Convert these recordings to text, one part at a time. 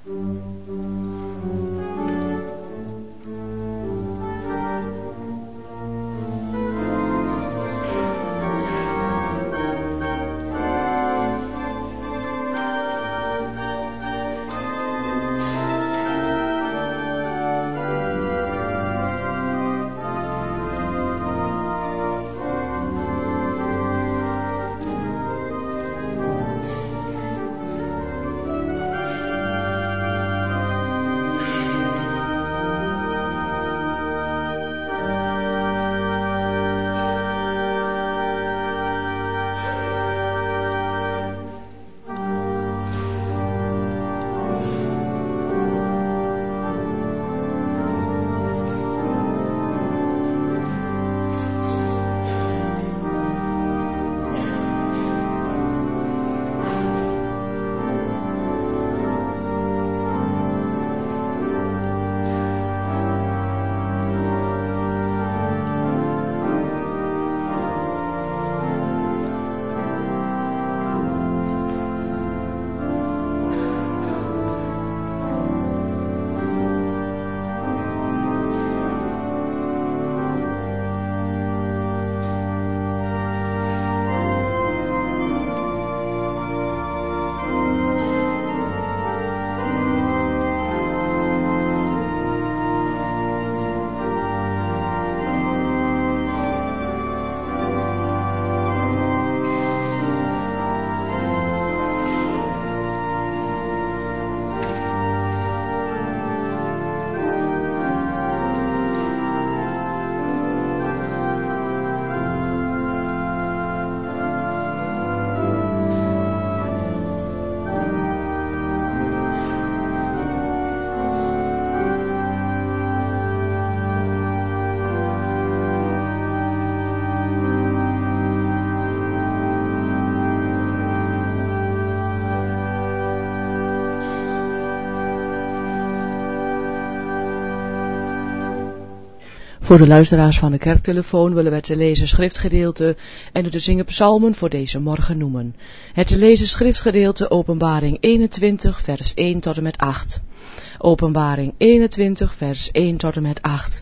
Voor de luisteraars van de kerktelefoon willen wij te lezen schriftgedeelte en de te zingen psalmen voor deze morgen noemen. Het te lezen schriftgedeelte Openbaring 21 vers 1 tot en met 8. Openbaring 21 vers 1 tot en met 8.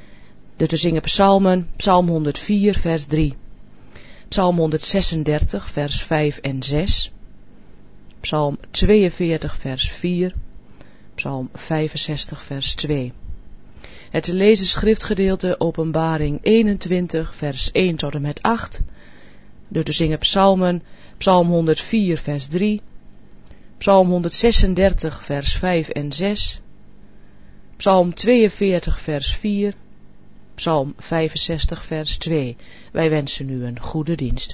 De te zingen psalmen, psalm 104 vers 3. Psalm 136 vers 5 en 6. Psalm 42 vers 4. Psalm 65 vers 2. Het te lezen schriftgedeelte Openbaring 21 vers 1 tot en met 8. De te zingen psalmen, psalm 104 vers 3. Psalm 136 vers 5 en 6. Psalm 42 vers 4. Psalm 65 vers 2. Wij wensen u een goede dienst.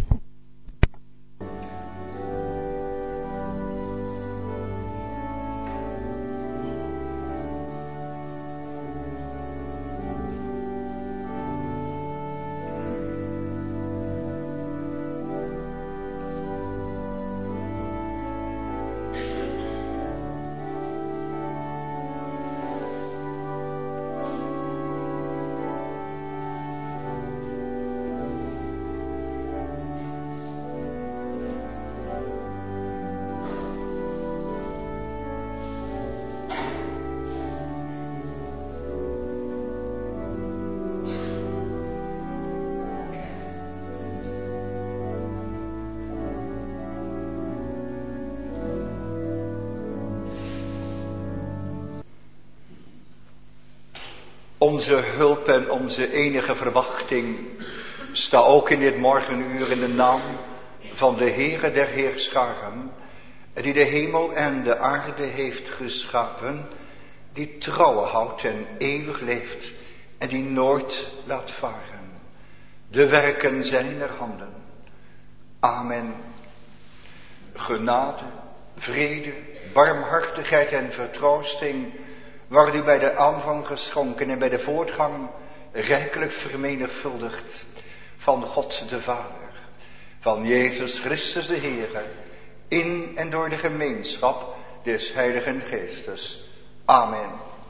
Onze hulp en onze enige verwachting sta ook in dit morgenuur in de naam van de Heere der Heerscharen, die de hemel en de aarde heeft geschapen, die trouw houdt en eeuwig leeft en die nooit laat varen. De werken zijner handen. Amen. Genade, vrede, barmhartigheid en vertroosting wordt u bij de aanvang geschonken en bij de voortgang rijkelijk vermenigvuldigd van God de Vader, van Jezus Christus de Heere, in en door de gemeenschap des Heiligen Geestes. Amen.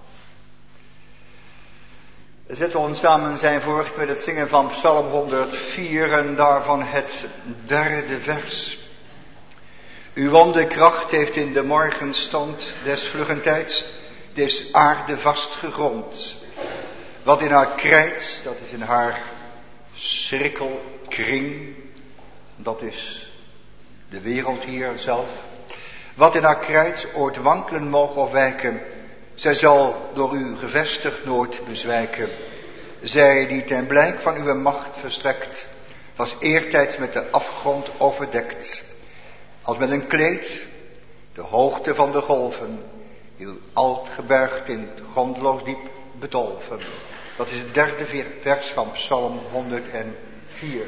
Zetten we ons samen zijn voort met het zingen van Psalm 104 en daarvan het derde vers. Uw wonderkracht heeft in de morgenstond des vluggentijds des aarde vastgegrond. Wat in haar krijt, dat is in haar cirkelkring, dat is de wereld hier zelf. Wat in haar krijt ooit wankelen mogen of wijken, zij zal door u gevestigd nooit bezwijken. Zij die ten blijk van uw macht verstrekt, was eertijds met de afgrond overdekt. Als met een kleed, de hoogte van de golven, uw alt gebergd in het grondloos diep bedolven. Dat is het derde vers van Psalm 104.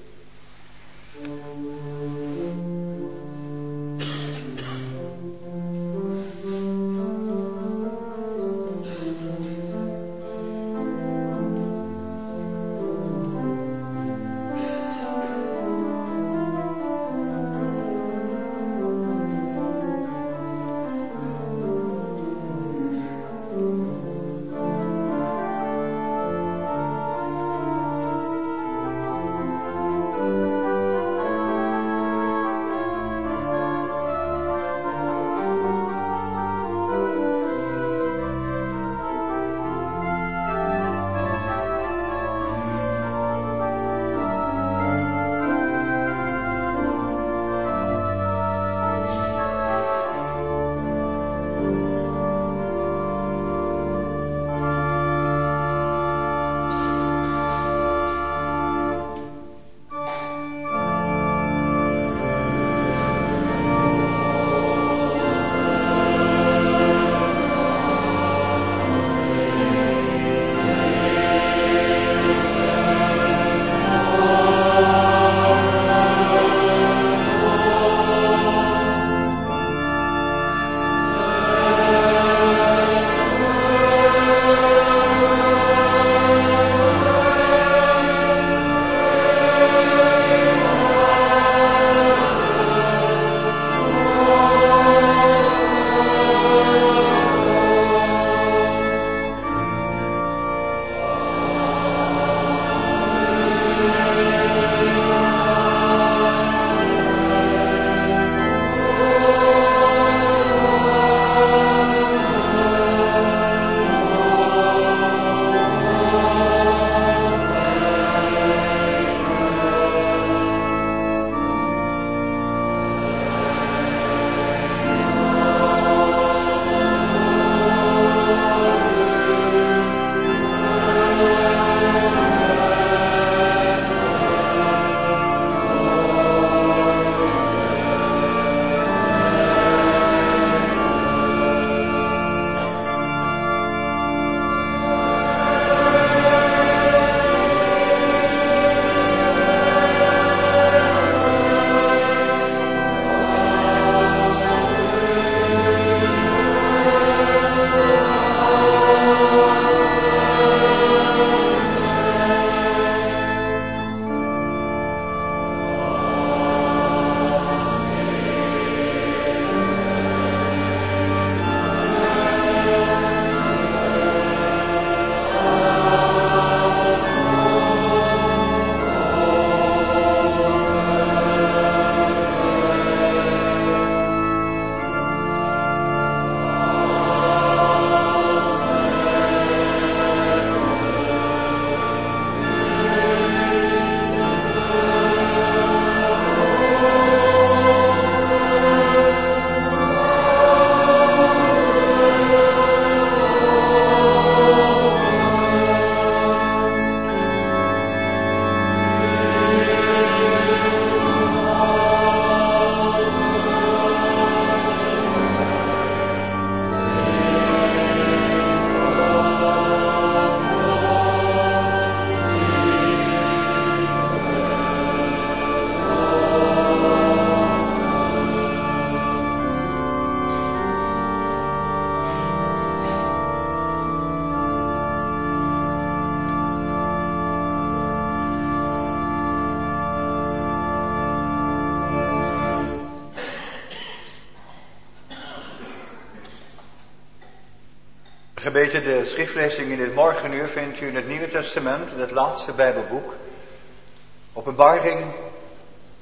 Gebeten, de schriftlezing in dit morgenuur vindt u in het Nieuwe Testament, in het laatste Bijbelboek, Openbaring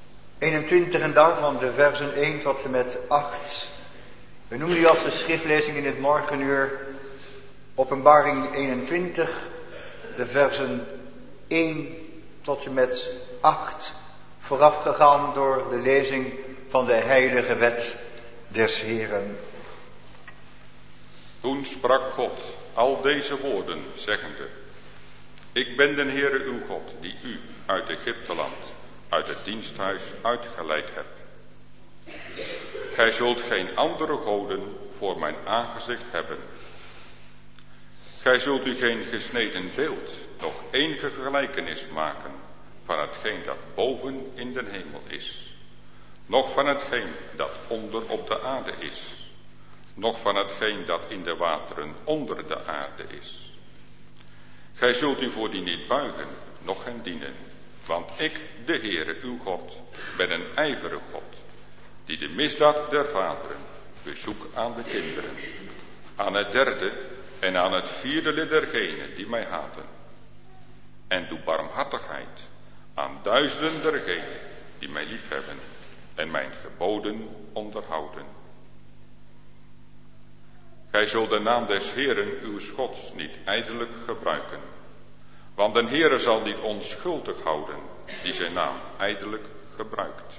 21 dag van de versen 1 tot en met 8. We noemen die als de schriftlezing in het morgenuur Openbaring 21, de versen 1 tot en met 8, voorafgegaan door de lezing van de heilige wet des Heeren. Toen sprak God al deze woorden, zeggende: Ik ben de Heere uw God, die u uit Egypteland, uit het diensthuis uitgeleid hebt. Gij zult geen andere goden voor mijn aangezicht hebben. Gij zult u geen gesneden beeld, nog enige gelijkenis maken van hetgeen dat boven in de hemel is, noch van hetgeen dat onder op de aarde is, noch van hetgeen dat in de wateren onder de aarde is. Gij zult u voor die niet buigen, noch hen dienen, want ik, de Heere uw God, ben een ijverig God, die de misdaad der vaderen bezoek aan de kinderen, aan het derde en aan het vierde lid dergenen die mij haten, en doe barmhartigheid aan duizenden dergenen die mij liefhebben en mijn geboden onderhouden. Gij zult de naam des Heeren uw Gods niet ijdelijk gebruiken, want de Heere zal niet onschuldig houden die zijn naam ijdelijk gebruikt.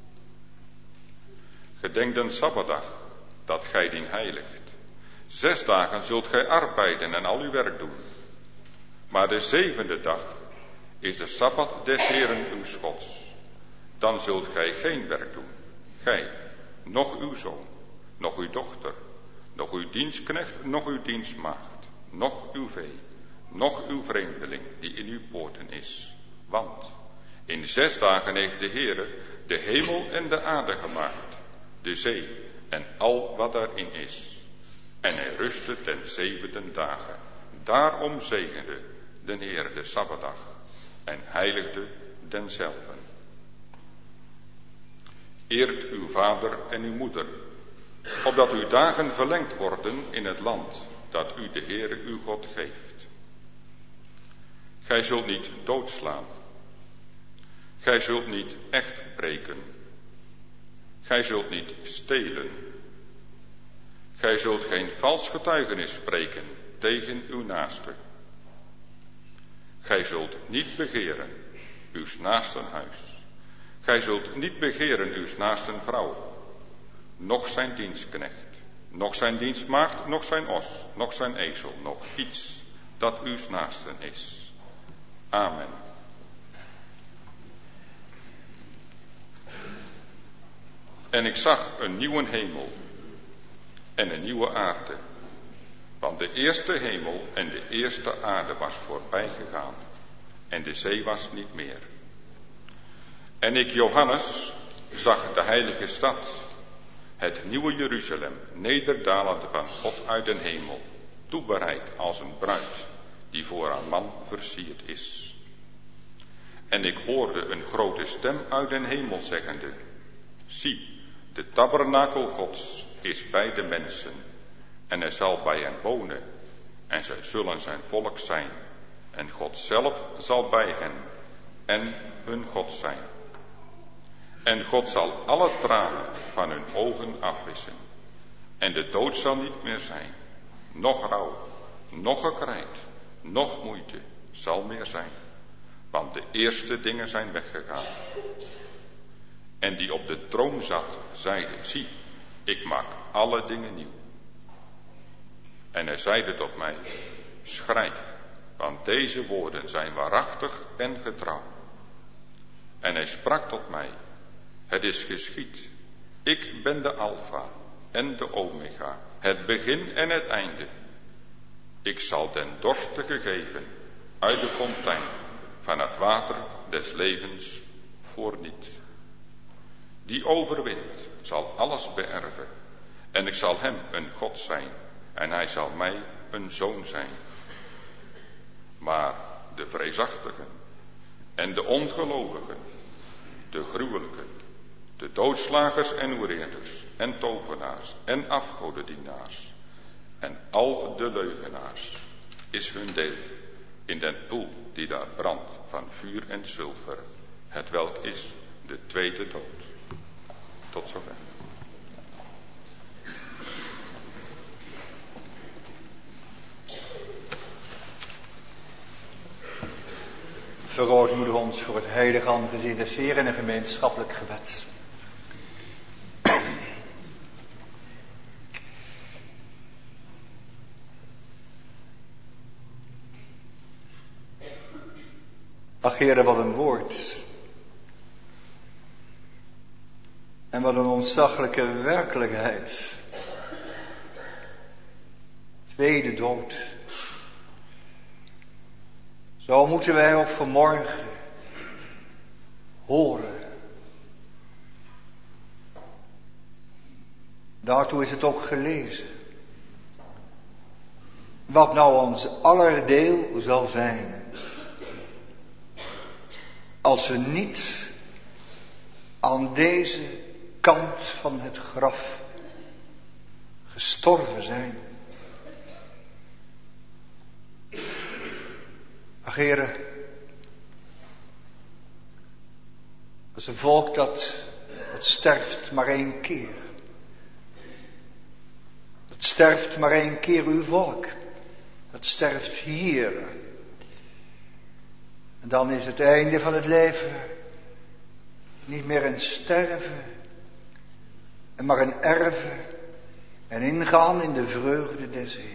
Gedenk den Sabbatdag, dat gij dien heiligt. 6 dagen zult gij arbeiden en al uw werk doen. Maar de 7e dag is de Sabbat des Heeren uw Gods. Dan zult gij geen werk doen, gij, noch uw zoon, noch uw dochter, noch uw dienstknecht, noch uw dienstmaagd, noch uw vee, noch uw vreemdeling die in uw poorten is. Want in 6 dagen heeft de Heere de hemel en de aarde gemaakt, de zee en al wat daarin is. En hij rustte ten 7e dagen. Daarom zegende de Heer de Sabbatdag en heiligde denzelven. Eert uw vader en uw moeder, opdat uw dagen verlengd worden in het land dat u de Heere uw God geeft. Gij zult niet doodslaan. Gij zult niet echt breken. Gij zult niet stelen. Gij zult geen vals getuigenis spreken tegen uw naaste. Gij zult niet begeren uws naasten huis. Gij zult niet begeren uws naasten vrouw, noch zijn dienstknecht, noch zijn dienstmaagd, noch zijn os, noch zijn ezel, noch iets dat uws naasten is. Amen. En ik zag een nieuwe hemel en een nieuwe aarde, want de eerste hemel en de eerste aarde was voorbij gegaan en de zee was niet meer. En ik, Johannes, zag de heilige stad, het nieuwe Jeruzalem, nederdalend van God uit den hemel, toebereid als een bruid die voor haar man versierd is. En ik hoorde een grote stem uit den hemel zeggende: Zie, de tabernakel Gods is bij de mensen, en hij zal bij hen wonen, en zij zullen zijn volk zijn, en God zelf zal bij hen, en hun God zijn. En God zal alle tranen van hun ogen afwissen, en de dood zal niet meer zijn, noch rouw, noch gekrijt, noch moeite zal meer zijn, want de eerste dingen zijn weggegaan. En die op de troon zat, zeide: Zie, ik maak alle dingen nieuw. En hij zeide tot mij: Schrijf, want deze woorden zijn waarachtig en getrouw. En hij sprak tot mij: Het is geschied. Ik ben de Alpha en de Omega, het begin en het einde. Ik zal den dorstige geven uit de fontein van het water des levens voorniet. Die overwint zal alles beërven, en ik zal hem een God zijn, en hij zal mij een zoon zijn. Maar de vreesachtigen en de ongelovigen, de gruwelijken, de doodslagers en hoereerders en tovenaars en afgodendienaars en al de leugenaars is hun deel in den poel die daar brandt van vuur en zilver, hetwelk is de tweede dood. Tot zover. Verootmoedigen we ons voor het heilige aangezicht des Heeren in een gemeenschappelijk gebed. Ach Heere, wat een woord. En wat een ontzaglijke werkelijkheid. Tweede dood. Zo moeten wij ook vanmorgen horen. Daartoe is het ook gelezen. Wat nou ons aller deel zal zijn. Als we niet aan deze kant van het graf gestorven zijn. Ach Heere, dat is een volk dat sterft maar één keer. Dat sterft maar één keer uw volk. Dat sterft hier. En dan is het einde van het leven niet meer een sterven, maar een erven en ingaan in de vreugde des Heren.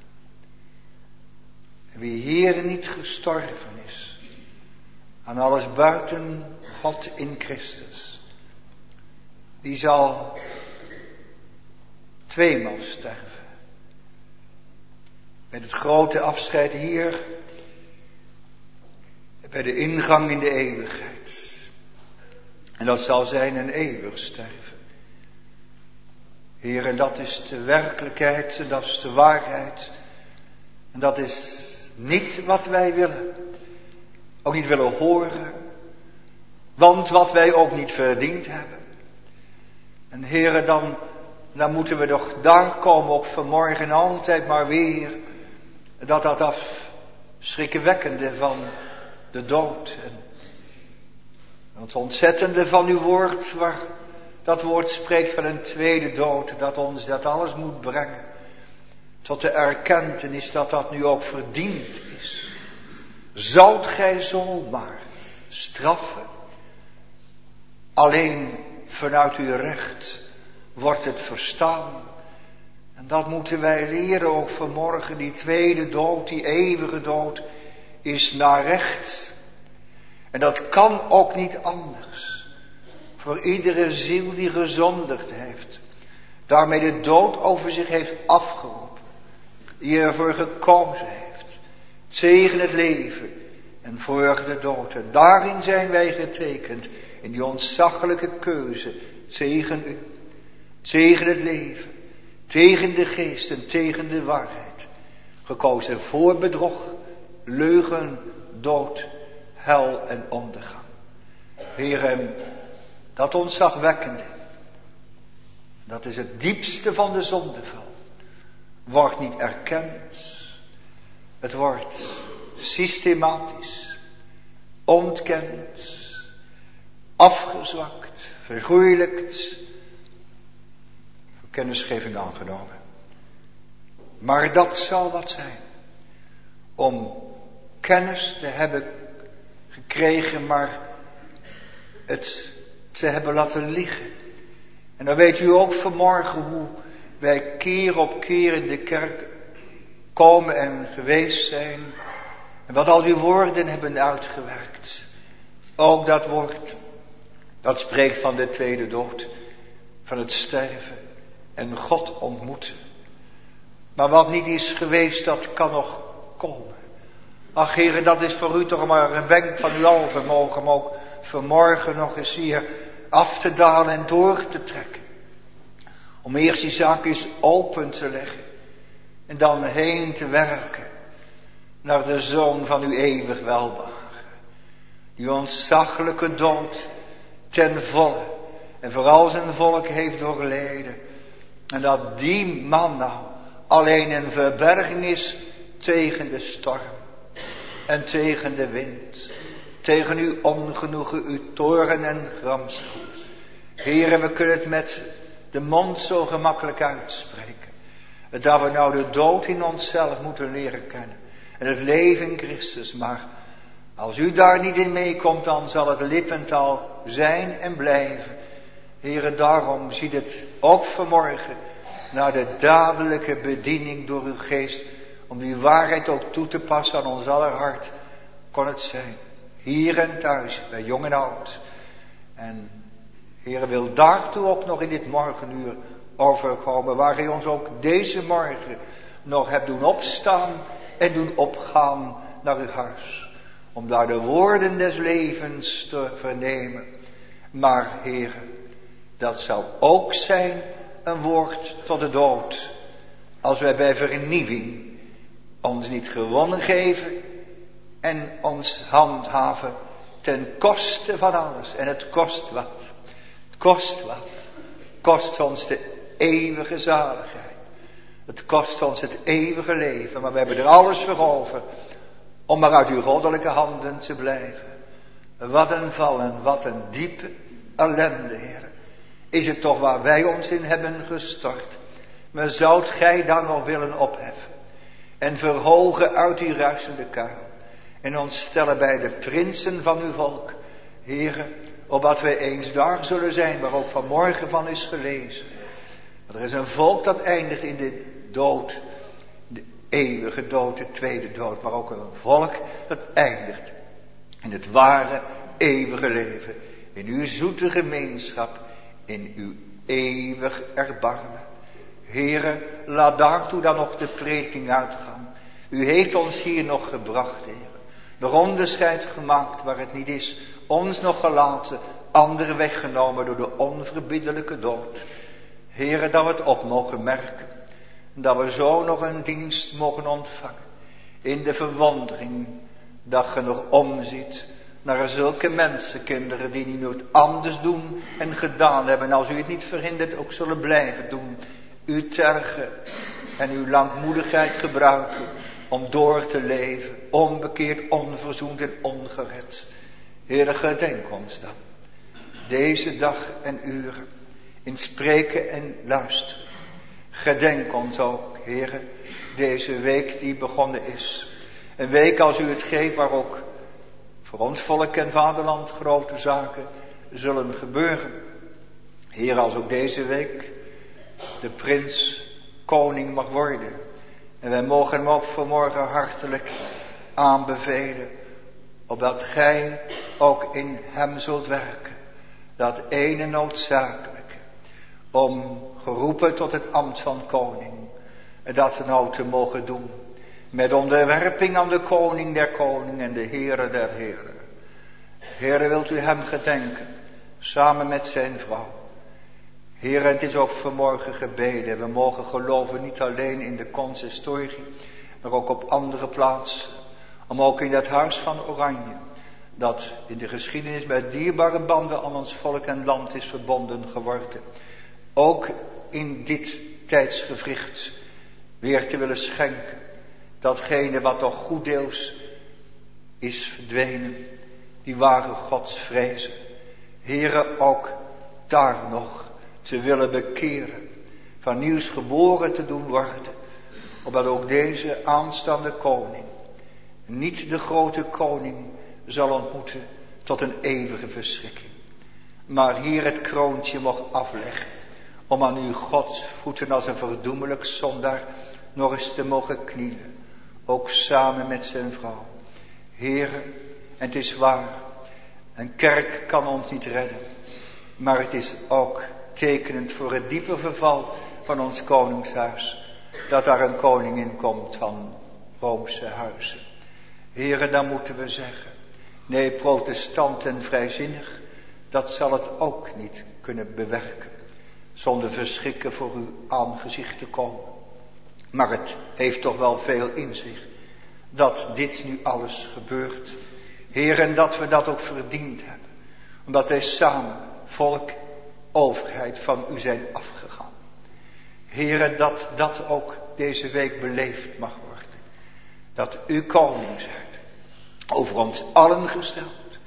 En wie hier niet gestorven is, aan alles buiten God in Christus, die zal tweemaal sterven. Met het grote afscheid hier, bij de ingang in de eeuwigheid. En dat zal zijn een eeuwig sterven. Heer, en dat is de werkelijkheid, en dat is de waarheid. En dat is niet wat wij willen. Ook niet willen horen. Want wat wij ook niet verdiend hebben. En Heer, dan moeten we toch daar komen, ook vanmorgen altijd maar weer. Dat afschrikwekkende van de dood. En het ontzettende van uw woord, waar dat woord spreekt van een tweede dood, dat ons dat alles moet brengen tot de erkentenis dat dat nu ook verdiend is. Zoudt gij zomaar straffen? Alleen vanuit uw recht wordt het verstaan. En dat moeten wij leren ook vanmorgen. Die tweede dood, die eeuwige dood, is naar recht. En dat kan ook niet anders. Voor iedere ziel die gezondigd heeft. Daarmee de dood over zich heeft afgeroepen. Die ervoor gekozen heeft. Tegen het leven en voor de dood. En daarin zijn wij getekend. In die ontzaglijke keuze. Tegen u. Tegen het leven. Tegen de geest en tegen de waarheid. Gekozen voor bedrog, leugen, dood, hel en ondergang. Heer, dat ontzagwekkende, dat is het diepste van de zondeval, wordt niet erkend. Het wordt systematisch, ontkend, afgezwakt, vergoeilijkt, voor kennisgeving aangenomen. Maar dat zal wat zijn, om kennis te hebben gekregen, maar het te hebben laten liggen. En dan weet u ook vanmorgen hoe wij keer op keer in de kerk komen en geweest zijn. En wat al die woorden hebben uitgewerkt. Ook dat woord, dat spreekt van de tweede dood, van het sterven en God ontmoeten. Maar wat niet is geweest, dat kan nog komen. Ach Heere, dat is voor u toch maar een wenk van uw alvermogen, om ook vanmorgen nog eens hier af te dalen en door te trekken. Om eerst die zaak eens open te leggen en dan heen te werken naar de Zoon van uw eeuwig welbehagen. Die ontzaglijke dood ten volle en vooral zijn volk heeft doorleden. En dat die man nou alleen een verberging is tegen de storm en tegen de wind, tegen uw ongenoegen, uw toorn en gramschap. Heere, we kunnen het met de mond zo gemakkelijk uitspreken. Dat we nou de dood in onszelf moeten leren kennen. En het leven in Christus. Maar als u daar niet in meekomt, dan zal het lippentaal zijn en blijven. Heere, daarom ziet het ook vanmorgen naar de dadelijke bediening door uw geest. Om die waarheid ook toe te passen aan ons aller hart. Kon het zijn. Hier en thuis, bij jong en oud. En Heere, wil daartoe ook nog in dit morgenuur overkomen. Waar u ons ook deze morgen nog hebt doen opstaan en doen opgaan naar uw huis. Om daar de woorden des levens te vernemen. Maar Heere, dat zou ook zijn een woord tot de dood. Als wij bij vernieuwing ons niet gewonnen geven en ons handhaven ten koste van alles. En het kost wat. Het kost wat. Het kost ons de eeuwige zaligheid. Het kost ons het eeuwige leven. Maar we hebben er alles voor over om maar uit uw goddelijke handen te blijven. Wat een val en wat een diepe ellende, Heer. Is het toch waar wij ons in hebben gestort. Maar zoudt gij dan nog willen opheffen. En verhogen uit die ruisende kuil. En ons stellen bij de prinsen van uw volk. Heere, opdat wij eens daar zullen zijn, waar ook vanmorgen van is gelezen. Want er is een volk dat eindigt in de dood. De eeuwige dood, de tweede dood. Maar ook een volk dat eindigt in het ware eeuwige leven. In uw zoete gemeenschap. In uw eeuwig erbarmen. Heere, laat daartoe dan nog de prediking uitgaan. U heeft ons hier nog gebracht, Heere. Nog onderscheid gemaakt waar het niet is. Ons nog gelaten, anderen weggenomen door de onverbiddelijke dood. Heere, dat we het op mogen merken. Dat we zo nog een dienst mogen ontvangen. In de verwondering dat je nog omziet naar zulke mensenkinderen die niet nooit anders doen en gedaan hebben. Als u het niet verhindert, ook zullen blijven doen. Uw tergen en uw langmoedigheid gebruiken om door te leven. Onbekeerd, onverzoend en ongered. Heere, gedenk ons dan. Deze dag en uren. In spreken en luisteren. Gedenk ons ook, Heere. Deze week die begonnen is. Een week als u het geeft waar ook voor ons volk en vaderland grote zaken zullen gebeuren. Heer, als ook deze week de prins koning mag worden. En wij mogen hem ook vanmorgen hartelijk aanbevelen. Opdat gij ook in hem zult werken. Dat ene noodzakelijke. Om geroepen tot het ambt van koning. En dat nou te mogen doen. Met onderwerping aan de koning der koningen en de Heere der heren. Heere, wilt u hem gedenken. Samen met zijn vrouw. Heere, het is ook vanmorgen gebeden. We mogen geloven niet alleen in de consistorie. Maar ook op andere plaatsen. Om ook in dat huis van Oranje. Dat in de geschiedenis met dierbare banden aan ons volk en land is verbonden geworden. Ook in dit tijdsgewricht weer te willen schenken. Datgene wat toch goeddeels is verdwenen. Die ware godsvrezen. Heere, ook daar nog te willen bekeren. Van nieuws geboren te doen worden. Opdat ook deze aanstaande koning. Niet de grote koning zal ontmoeten tot een eeuwige verschrikking. Maar hier het kroontje mocht afleggen. Om aan uw Gods voeten als een verdoemelijk zondaar nog eens te mogen knielen. Ook samen met zijn vrouw. Heere, en het is waar. Een kerk kan ons niet redden. Maar het is ook tekenend voor het diepe verval van ons koningshuis. Dat daar een koningin komt van Roomse huizen. Heere, dan moeten we zeggen. Nee, protestant en vrijzinnig. Dat zal het ook niet kunnen bewerken. Zonder verschrikken voor uw aangezicht te komen. Maar het heeft toch wel veel in zich. Dat dit nu alles gebeurt. Heer, en dat we dat ook verdiend hebben. Omdat wij samen, volk, overheid van u zijn afgegaan. Heer, dat dat ook deze week beleefd mag worden. Dat u koning zijt. Over ons allen gesteld.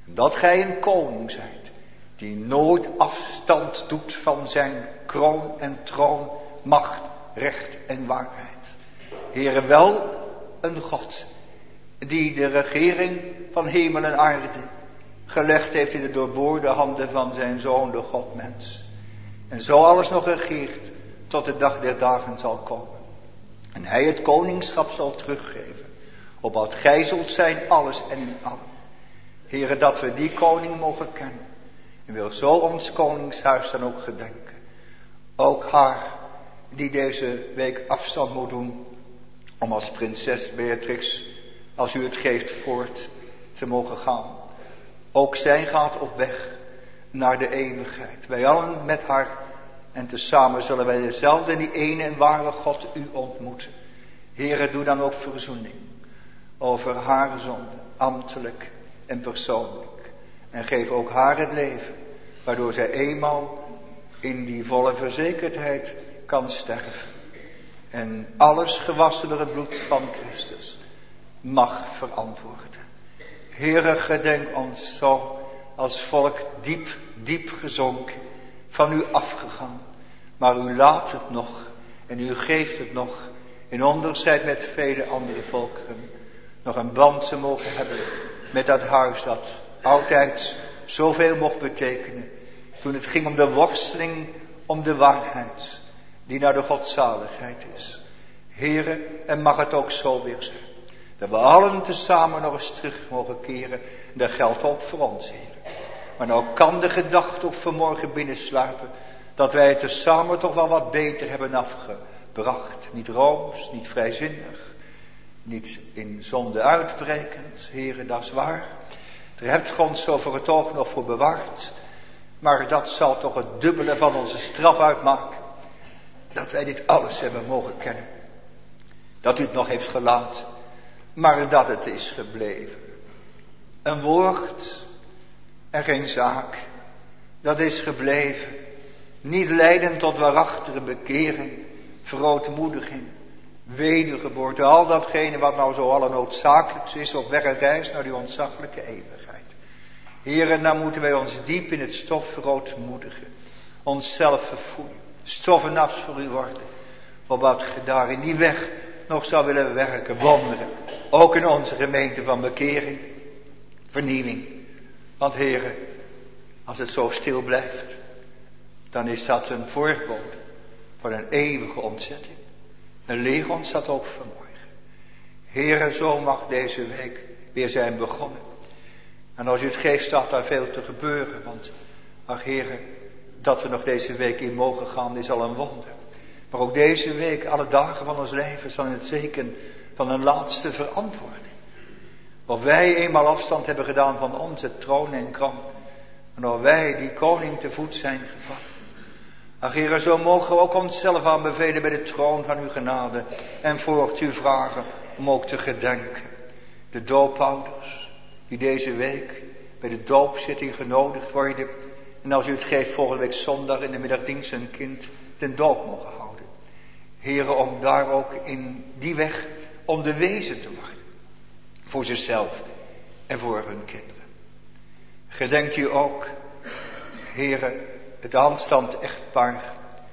Dat gij een koning zijt, die nooit afstand doet van zijn kroon en troon, macht, recht en waarheid. Heere, wel een God, die de regering van hemel en aarde gelegd heeft in de doorboorde handen van zijn Zoon, de Godmens. En zo alles nog regeert tot de dag der dagen zal komen. En hij het koningschap zal teruggeven, opdat gij zult zijn alles en in allen. Heere, dat we die koning mogen kennen. En wil zo ons koningshuis dan ook gedenken. Ook haar die deze week afstand moet doen om als prinses Beatrix, als u het geeft, voort te mogen gaan. Ook zij gaat op weg naar de eeuwigheid. Wij allen met haar en tezamen zullen wij dezelfde, die ene en ware God u ontmoeten. Heere, doe dan ook verzoening over haar zonde, ambtelijk en persoonlijk. En geef ook haar het leven, waardoor zij eenmaal in die volle verzekerdheid kan sterven. En alles gewassen door het bloed van Christus mag verantwoorden. Heere, gedenk ons zo als volk diep, diep gezonken, van u afgegaan. Maar u laat het nog en u geeft het nog, in onderscheid met vele andere volkeren, nog een band te mogen hebben met dat huis dat altijd zoveel mocht betekenen. Toen het ging om de worsteling, om de waarheid, die naar de godzaligheid is. Heere, en mag het ook zo weer zijn. Dat we allen tezamen nog eens terug mogen keren. En dat geldt ook voor ons, Heer. Maar nou kan de gedachte ook vanmorgen binnensluipen, dat wij het tezamen toch wel wat beter hebben afgebracht. Niet rooms, niet vrijzinnig, niet in zonde uitbrekend. Heere, dat is waar. Daar hebt God zo voor het oog nog voor bewaard. Maar dat zal toch het dubbele van onze straf uitmaken. Dat wij dit alles hebben mogen kennen. Dat u het nog heeft gelaten. Maar dat het is gebleven. Een woord en geen zaak. Dat is gebleven. Niet leiden tot waarachtige bekering, verootmoediging, wedergeboorte. Al datgene wat nou zo allernoodzakelijks is op weg en reis naar die ontzaglijke eeuwigheid. Heren, dan moeten wij ons diep in het stof verootmoedigen. Onszelf verfoeien. Stoffen af voor u worden. Opdat je daar in die weg nog zou willen werken, wonderen. Ook in onze gemeente van bekering, vernieuwing. Want heren, als het zo stil blijft, dan is dat een voorbode van een eeuwige ontzetting. En leer ons dat ook vanmorgen. Heren, zo mag deze week weer zijn begonnen. En als u het geeft, staat daar veel te gebeuren. Want, ach heren, dat we nog deze week in mogen gaan, is al een wonder. Maar ook deze week, alle dagen van ons leven, zal in het teken van een laatste verantwoording. Of wij eenmaal afstand hebben gedaan van onze troon en kroon. En of wij die koning te voet zijn gevallen. Ach Heere, zo mogen we ook onszelf aanbevelen bij de troon van uw genade. En voort u vragen om ook te gedenken. De doopouders die deze week bij de doopzitting genodigd worden. En als u het geeft volgende week zondag in de middagdienst een kind ten doop mogen houden. Heere, om daar ook in die weg onderwezen te worden. Voor zichzelf en voor hun kinderen. Gedenkt u ook, Heere, het aanstand echtpaar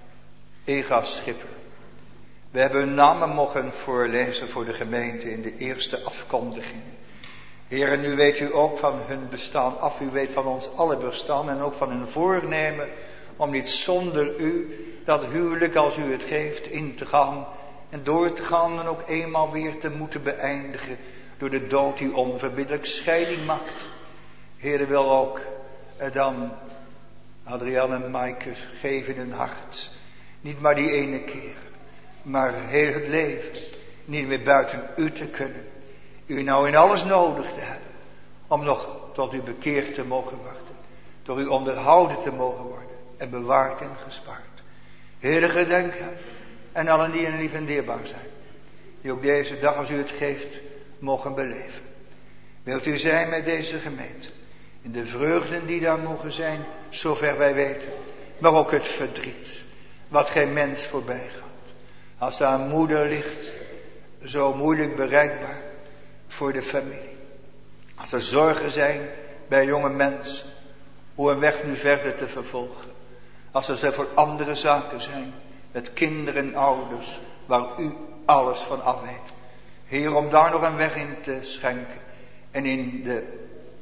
Ega Schipper. We hebben hun namen mogen voorlezen voor de gemeente in de eerste afkondiging. Heere, nu weet u ook van hun bestaan af. U weet van ons alle bestaan en ook van hun voornemen om niet zonder u dat huwelijk als u het geeft in te gaan en door te gaan en ook eenmaal weer te moeten beëindigen door de dood die onverbiddelijk scheiding maakt. Heere, wil ook dan Adriaan en Maaike geven in hun hart. Niet maar die ene keer, maar heel het leven niet meer buiten u te kunnen. U nou in alles nodig te hebben om nog tot u bekeerd te mogen worden. Door u onderhouden te mogen worden en bewaard en gespaard. Heere, gedenk hem en allen die in lief en dierbaar zijn. Die ook deze dag als u het geeft mogen beleven. Wilt u zijn met deze gemeente. In de vreugden die daar mogen zijn, zover wij weten. Maar ook het verdriet, wat geen mens voorbij gaat. Als daar een moeder ligt, zo moeilijk bereikbaar voor de familie. Als er zorgen zijn bij jonge mensen hoe een weg nu verder te vervolgen. Als er voor andere zaken zijn, met kinderen en ouders, waar u alles van af weet. Heer, om daar nog een weg in te schenken. En in de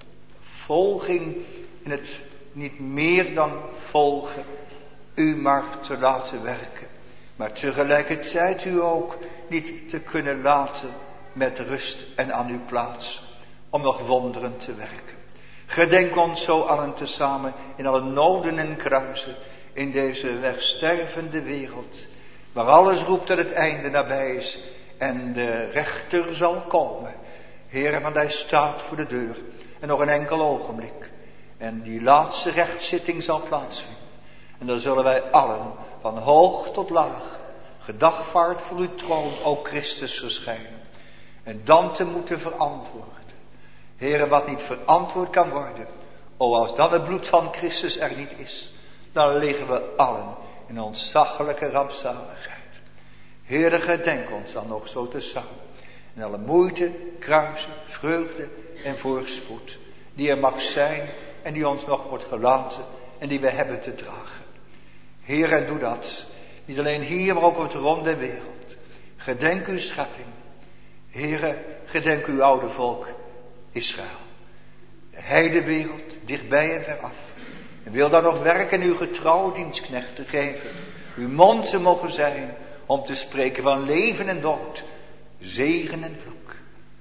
volging, in het niet meer dan volgen, u maar te laten werken. Maar tegelijkertijd u ook niet te kunnen laten met rust en aan uw plaats. Om nog wonderen te werken. Gedenk ons zo allen tezamen in alle noden en kruisen. In deze wegstervende wereld. Waar alles roept dat het einde nabij is. En de rechter zal komen. Heer, want hij staat voor de deur. En nog een enkel ogenblik. En die laatste rechtszitting zal plaatsvinden. En dan zullen wij allen, van hoog tot laag, gedagvaard voor uw troon, ook Christus verschijnen. En dan te moeten verantwoorden. Heere, wat niet verantwoord kan worden. O, als dan het bloed van Christus er niet is. Dan liggen we allen in ontzaglijke rampzaligheid. Heere, gedenk ons dan nog zo tezamen. En alle moeite, kruisen, vreugde en voorspoed. Die er mag zijn en die ons nog wordt gelaten. En die we hebben te dragen. Heere, doe dat. Niet alleen hier, maar ook op de ronde wereld. Gedenk uw schepping. Heere, gedenk uw oude volk Israël. De heidewereld, dichtbij en veraf. En wil dan nog werken uw getrouwe dienstknecht te geven. Uw mond te mogen zijn om te spreken van leven en dood. Zegen en vloek.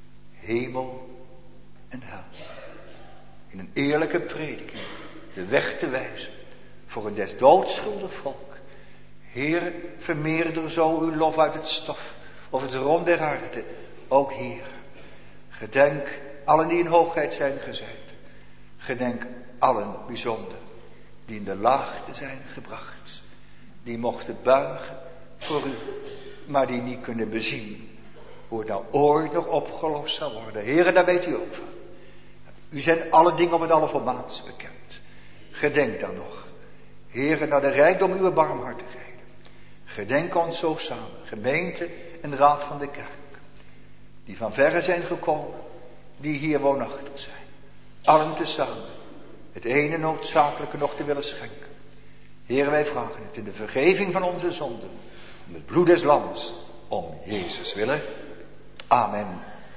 Hemel en hel. In een eerlijke prediking de weg te wijzen voor een des doods schuldig volk. Heer, vermeerder zo uw lof uit het stof of het rond der aarde. Ook hier. Gedenk allen die in hoogheid zijn gezet. Gedenk allen bijzonder die in de laagte zijn gebracht. Die mochten buigen voor u, maar die niet kunnen bezien hoe het nou ooit nog opgelost zal worden. Heere, daar weet u ook van. U zijn alle dingen op het allervolmaatst bekend. Gedenk dan nog, Heere, naar de rijkdom uw barmhartigheden. Gedenk ons zo samen, gemeente en raad van de kerk. Die van verre zijn gekomen, die hier woonachtig zijn. Allen tezamen, het ene noodzakelijke nog te willen schenken. Heere, wij vragen het in de vergeving van onze zonden. Om het bloed des lams, om Jezus willen. Amen.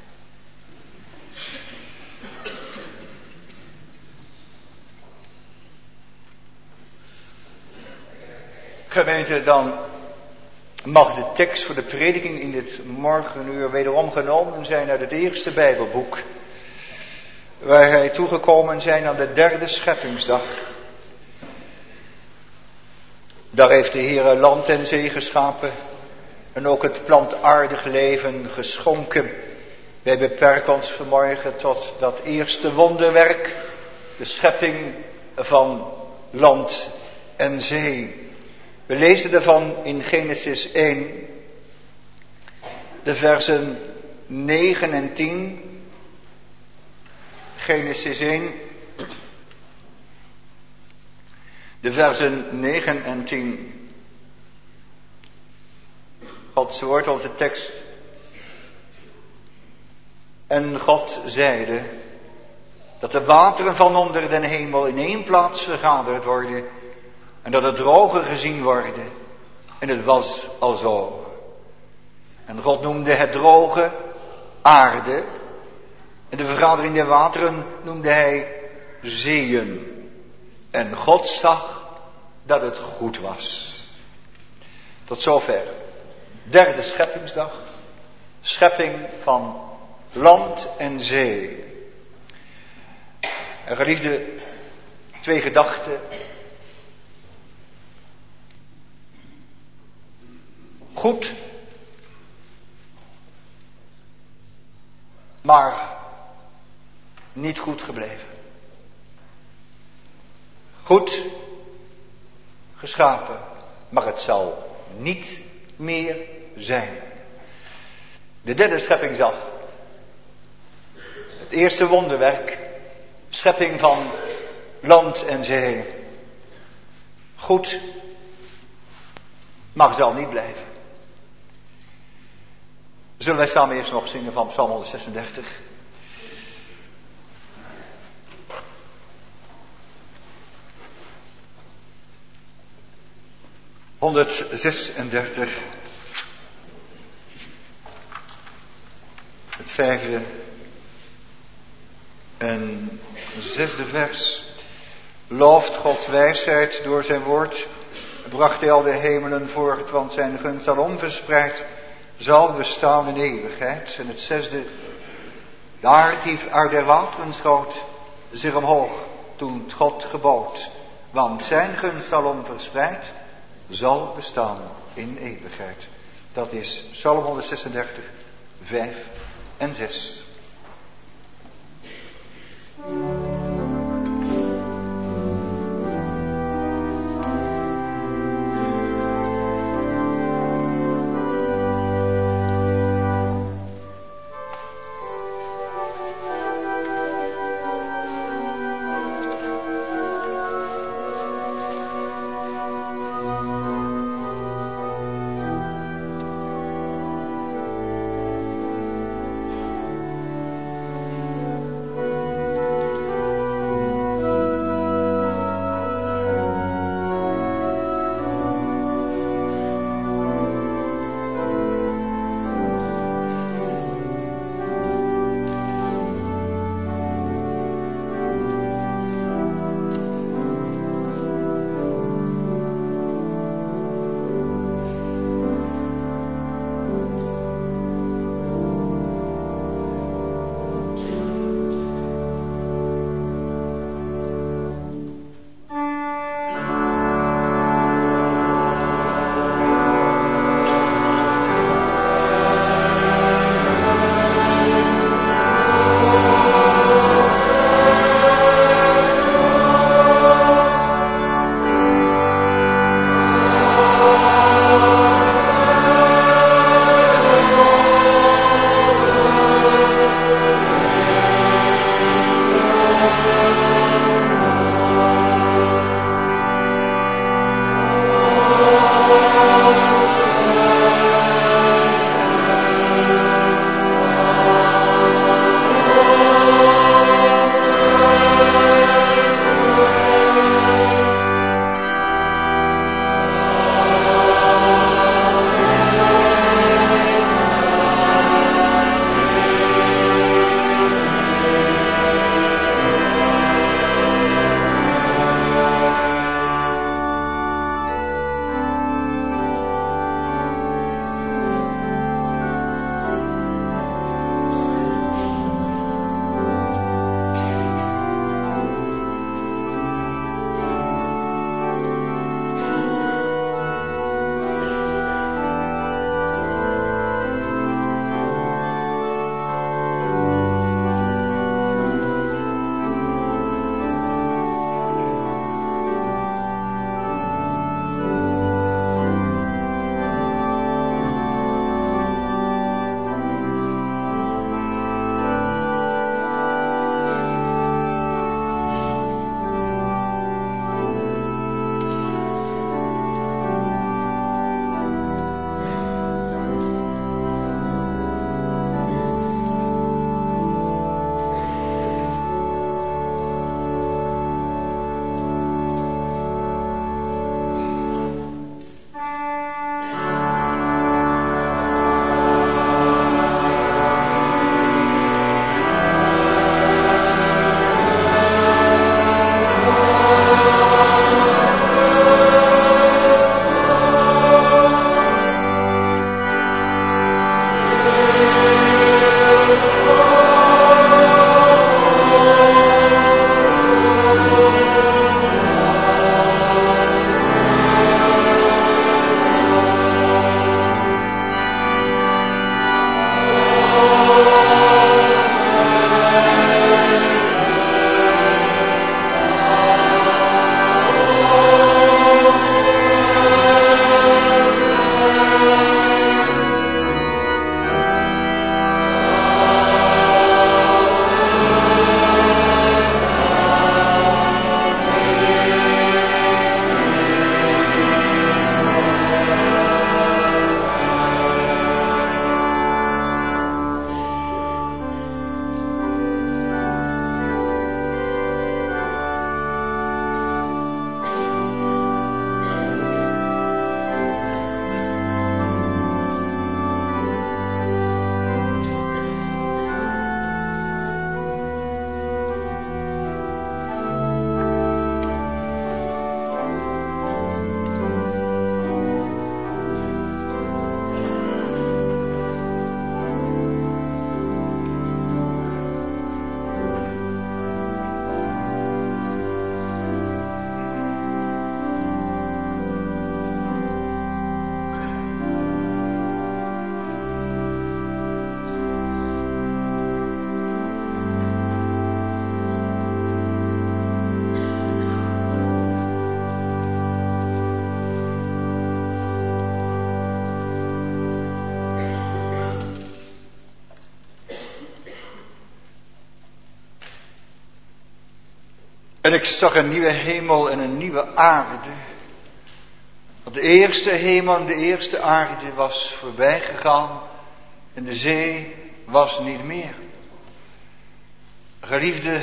Gemeente, dan mag de tekst voor de prediking in dit morgenuur wederom genomen zijn uit het eerste Bijbelboek. Waar wij toegekomen zijn aan de derde scheppingsdag. Daar heeft de Heer land en zee geschapen. En ook het plantaardig leven geschonken. Wij beperken ons vanmorgen tot dat eerste wonderwerk. De schepping van land en zee. We lezen ervan in Genesis 1. De versen 9 en 10. Genesis 1. De versen 9 en 10. Gods woord, onze tekst. En God zeide dat de wateren van onder den hemel in één plaats vergaderd worden en dat het droge gezien worden. En het was al zo. En God noemde het droge aarde en de vergadering der wateren noemde hij zeeën. En God zag dat het goed was. Tot zover. Derde scheppingsdag. Schepping van land en zee. En geliefde, twee gedachten. Goed. Maar niet goed gebleven. Goed geschapen, maar het zal niet meer zijn. De derde scheppingsdag. Het eerste wonderwerk. Schepping van land en zee. Goed, maar zal niet blijven. Zullen wij samen eerst nog zingen van Psalm 136. 136, het 5e en 6e vers. Looft Gods wijsheid door zijn woord, bracht hij al de hemelen voort, want zijn gunst al onverspreid zal bestaan in eeuwigheid. En het 6e, de aard die uit der wateren schoot zich omhoog toen het God gebood, want zijn gunst al onverspreid zal bestaan in eeuwigheid. Dat is Psalm 136, 5 en 6. En ik zag een nieuwe hemel en een nieuwe aarde. Want de eerste hemel en de eerste aarde was voorbij gegaan en de zee was niet meer. Geliefde,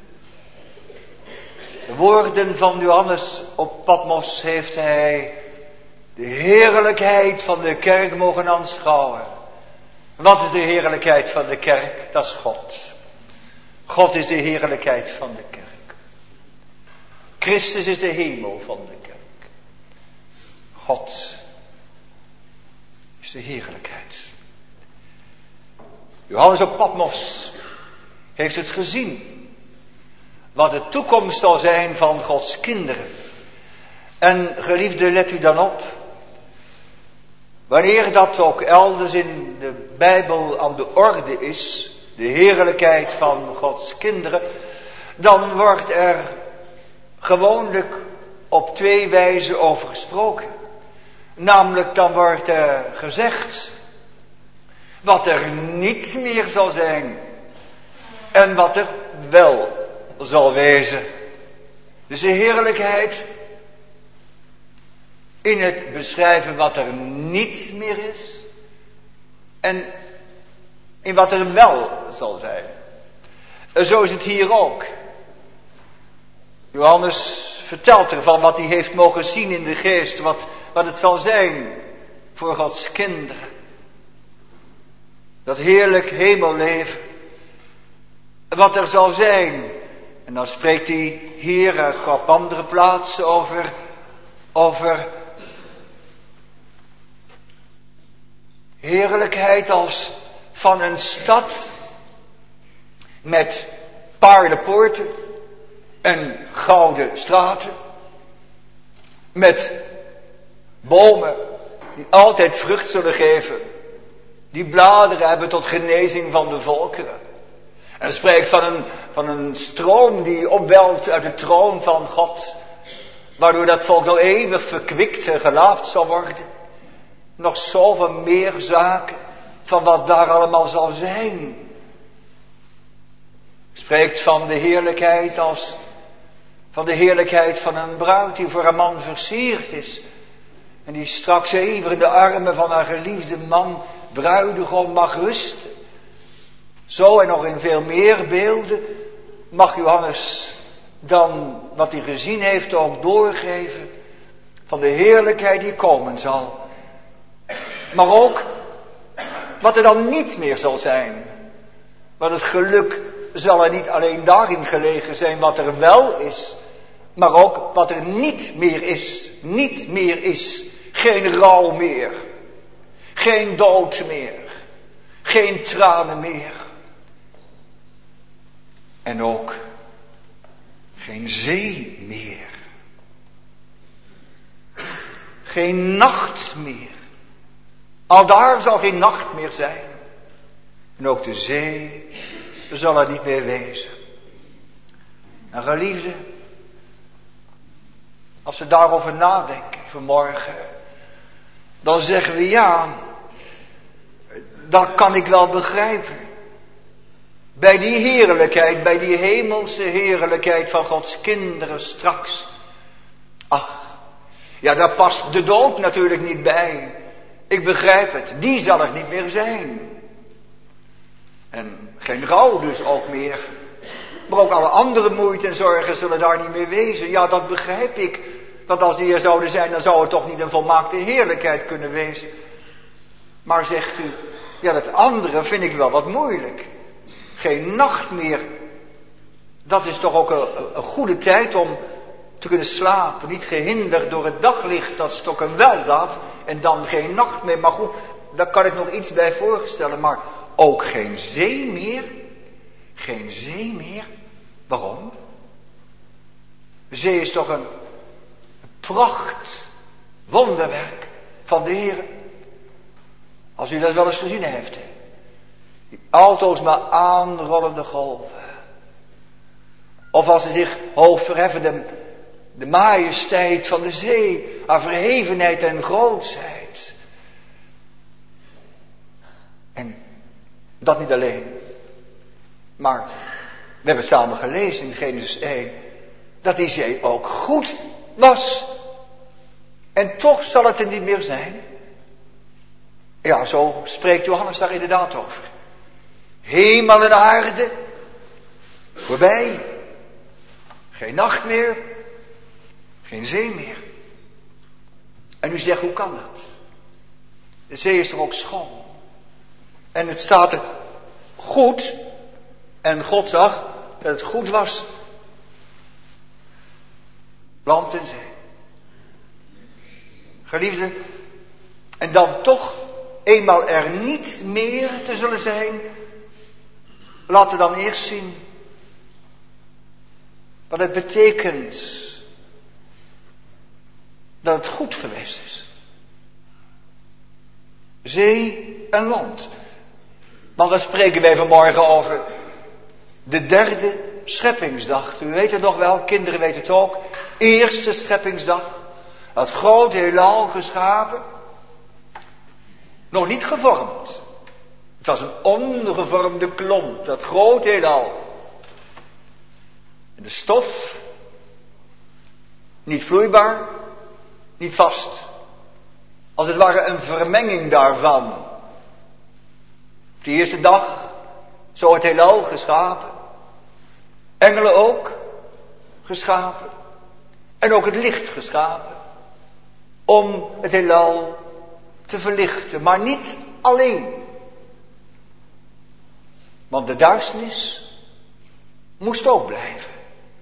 de woorden van Johannes op Patmos heeft hij de heerlijkheid van de kerk mogen aanschouwen. Wat is de heerlijkheid van de kerk? Dat is God. God is de heerlijkheid van de kerk. Christus is de hemel van de kerk. God is de heerlijkheid. Johannes op Patmos heeft het gezien. Wat de toekomst zal zijn van Gods kinderen. En geliefde, let u dan op. Wanneer dat ook elders in de Bijbel aan de orde is, de heerlijkheid van Gods kinderen, dan wordt er gewoonlijk op twee wijzen over gesproken. Namelijk dan wordt er gezegd wat er niet meer zal zijn en wat er wel zal wezen. Dus de heerlijkheid in het beschrijven wat er niet meer is en in wat er wel zal zijn. Zo is het hier ook. Johannes vertelt ervan wat hij heeft mogen zien in de geest, wat het zal zijn voor Gods kinderen. Dat heerlijk hemelleven, wat er zal zijn. En dan spreekt hij hier op andere plaatsen over heerlijkheid als van een stad met paardenpoorten en gouden straten, met bomen die altijd vrucht zullen geven, die bladeren hebben tot genezing van de volkeren. En hij spreekt van een stroom die opwelt uit de troon van God, waardoor dat volk al eeuwig verkwikt en gelaafd zal worden. Nog zoveel meer zaken van wat daar allemaal zal zijn. Hij spreekt van de heerlijkheid als van de heerlijkheid van een bruid die voor een man versierd is. En die straks eeuwig in de armen van haar geliefde man, bruidegom, mag rusten. Zo en nog in veel meer beelden mag Johannes dan wat hij gezien heeft ook doorgeven van de heerlijkheid die komen zal. Maar ook wat er dan niet meer zal zijn. Want het geluk zal er niet alleen daarin gelegen zijn wat er wel is, maar ook wat er niet meer is. Niet meer is. Geen rouw meer. Geen dood meer. Geen tranen meer. En ook geen zee meer. Geen nacht meer. Al daar zal geen nacht meer zijn. En ook de zee zal er niet meer wezen. En geliefde, als we daarover nadenken vanmorgen, dan zeggen we ja, dat kan ik wel begrijpen. Bij die heerlijkheid, bij die hemelse heerlijkheid van Gods kinderen straks. Ach, ja, daar past de dood natuurlijk niet bij. Ik begrijp het, die zal er niet meer zijn. En geen rouw dus ook meer. Maar ook alle andere moeite en zorgen zullen daar niet meer wezen. Ja, dat begrijp ik. Want als die er zouden zijn, dan zou het toch niet een volmaakte heerlijkheid kunnen wezen. Maar zegt u, ja, dat andere vind ik wel wat moeilijk. Geen nacht meer. Dat is toch ook een goede tijd om te kunnen slapen. Niet gehinderd door het daglicht, dat is toch een weldaad. En dan geen nacht meer. Maar goed, daar kan ik nog iets bij voorstellen. Maar ook geen zee meer. Geen zee meer. Waarom? De zee is toch een pracht, wonderwerk van de Heer. Als u dat wel eens gezien heeft. Hè? Die altoos maar aanrollende golven. Of als ze zich hoog verheffen, de majesteit van de zee, haar verhevenheid en grootsheid. En dat niet alleen. Maar we hebben samen gelezen in Genesis 1. dat die zee ook goed was. En toch zal het er niet meer zijn. Ja, zo spreekt Johannes daar inderdaad over. Hemel en aarde, voorbij. Geen nacht meer, geen zee meer. En u zegt, hoe kan dat? De zee is toch ook schoon? En het staat er goed. En God zag dat het goed was. Land en zee. Geliefden, en dan toch eenmaal er niet meer te zullen zijn. Laten we dan eerst zien wat het betekent dat het goed geweest is. Zee en land. Want dan spreken wij vanmorgen over de derde scheppingsdag. U weet het nog wel, kinderen weten het ook. Eerste scheppingsdag. Het grote heelal geschapen. Nog niet gevormd. Het was een ongevormde klomp, dat grote heelal. En de stof, niet vloeibaar, niet vast. Als het ware een vermenging daarvan. Op de eerste dag, zo het heelal geschapen. Engelen ook geschapen. En ook het licht geschapen. Om het heelal te verlichten, maar niet alleen. Want de duisternis moest ook blijven.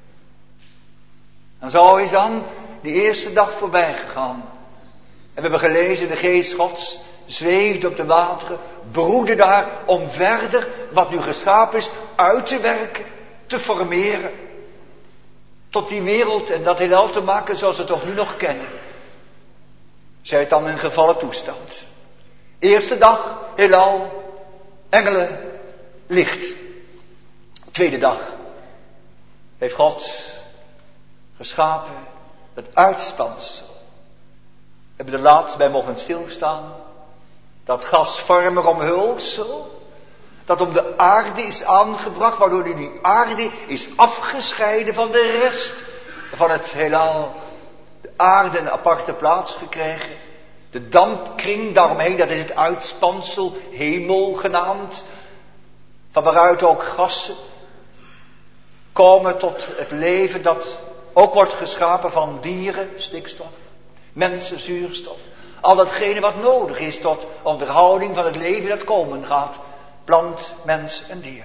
En zo is dan die eerste dag voorbij gegaan. En we hebben gelezen, de geest Gods zweefde op de wateren, broedde daar om verder wat nu geschapen is uit te werken, te formeren. Tot die wereld en dat heelal te maken zoals we het toch nu nog kennen. Zij het dan in gevallen toestand. Eerste dag, heelal, engelen, licht. Tweede dag heeft God geschapen het uitspansel. We hebben er laatst bij mogen stilstaan. Dat gasvormig omhulsel, dat om de aarde is aangebracht, waardoor nu die aarde is afgescheiden van de rest van het heelal. De aarde een aparte plaats gekregen. De dampkring daaromheen, dat is het uitspansel, hemel genaamd. Van waaruit ook gassen komen tot het leven dat ook wordt geschapen van dieren, stikstof, mensen, zuurstof. Al datgene wat nodig is tot onderhouding van het leven dat komen gaat. Plant, mens en dier.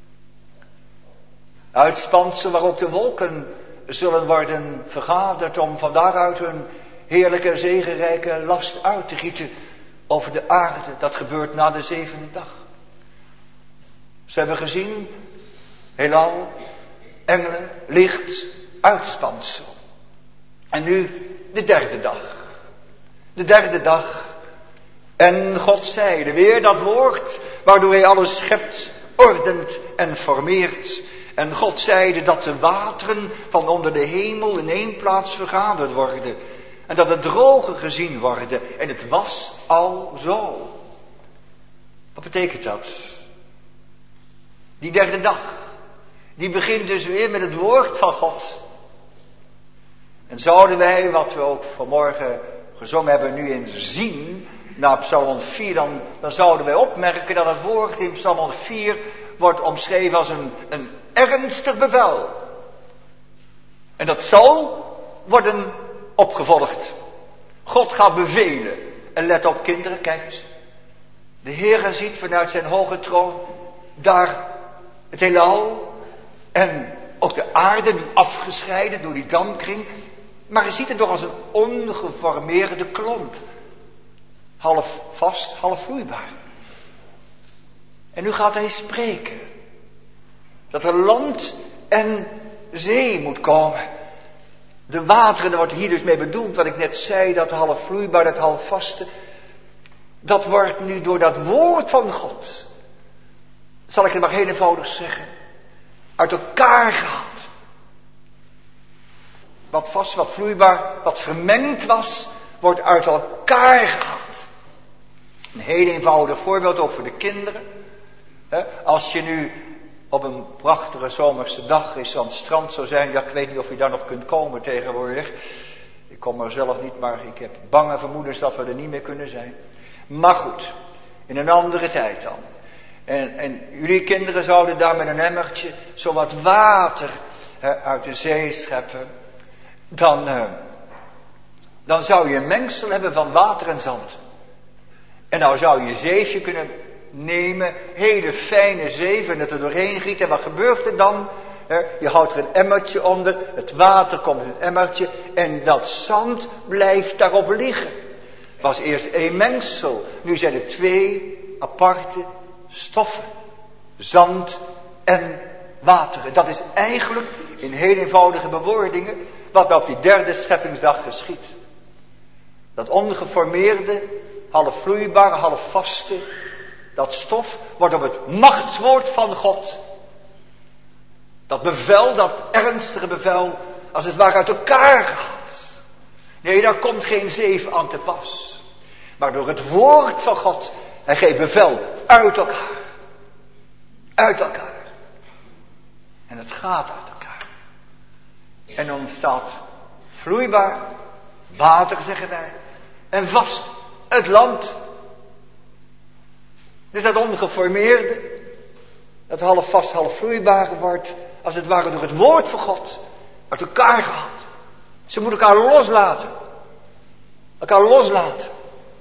Uitspansel waar ook de wolken zullen worden vergaderd om van daaruit hun heerlijke, zegenrijke last uit te gieten over de aarde. Dat gebeurt na de zevende dag. Ze hebben gezien, heelal, engelen, licht, uitspansel. En nu de derde dag. De derde dag. En God zeide weer dat woord waardoor hij alles schept, ordent en formeert. En God zeide dat de wateren van onder de hemel in één plaats vergaderd worden. En dat het droge gezien worden. En het was al zo. Wat betekent dat? Die derde dag. Die begint dus weer met het woord van God. En zouden wij, wat we ook vanmorgen gezongen hebben, nu in zien, naar Psalm 104, dan zouden wij opmerken dat het woord in Psalm 104 wordt omschreven als een ernstig bevel. En dat zal worden opgevolgd. God gaat bevelen. En let op kinderen, kijk eens. De Heere ziet vanuit zijn hoge troon daar het heelal en ook de aarde nu afgescheiden door die dampkring. Maar hij ziet het nog als een ongeformeerde klomp. Half vast, half vloeibaar. En nu gaat hij spreken. Dat er land en zee moet komen. De wateren, daar wordt hier dus mee bedoeld, wat ik net zei, dat half vloeibaar, dat half vaste. Dat wordt nu door dat woord van God, zal ik het maar heel eenvoudig zeggen, uit elkaar gehaald. Wat vast, wat vloeibaar, wat vermengd was, wordt uit elkaar gehaald. Een heel eenvoudig voorbeeld ook voor de kinderen. Als je nu op een prachtige zomerse dag eens aan het strand zou zijn. Ja, ik weet niet of u daar nog kunt komen tegenwoordig. Ik kom er zelf niet, maar ik heb bange vermoedens dat we er niet meer kunnen zijn. Maar goed, in een andere tijd dan. En jullie kinderen zouden daar met een emmertje zo wat water uit de zee scheppen. Dan zou je een mengsel hebben van water en zand. En nou zou je een zeefje kunnen nemen, hele fijne zeef, en het er doorheen gieten. En wat gebeurt er dan? Je houdt er een emmertje onder, het water komt in het emmertje en dat zand blijft daarop liggen. Het was eerst één mengsel, nu zijn er twee aparte stoffen. Zand en water. En dat is eigenlijk in heel eenvoudige bewoordingen wat op die derde scheppingsdag geschiet. Dat ongeformeerde, half vloeibare, half vaste, dat stof wordt op het machtswoord van God, dat bevel, dat ernstige bevel, als het ware uit elkaar gehaald. Nee, daar komt geen zeef aan te pas. Maar door het woord van God, hij geeft bevel uit elkaar. Uit elkaar. En het gaat uit elkaar. En dan ontstaat vloeibaar, water zeggen wij, en vast, het land. Dus dat ongeformeerde, dat half vast, half vloeibare wordt, als het ware door het woord van God, uit elkaar gehaald. Ze moeten elkaar loslaten. Elkaar loslaten.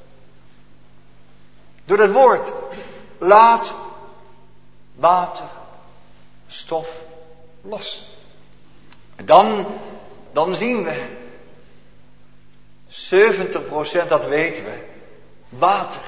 Door dat woord. Laat water, stof los. En dan zien we 70%, dat weten we, water.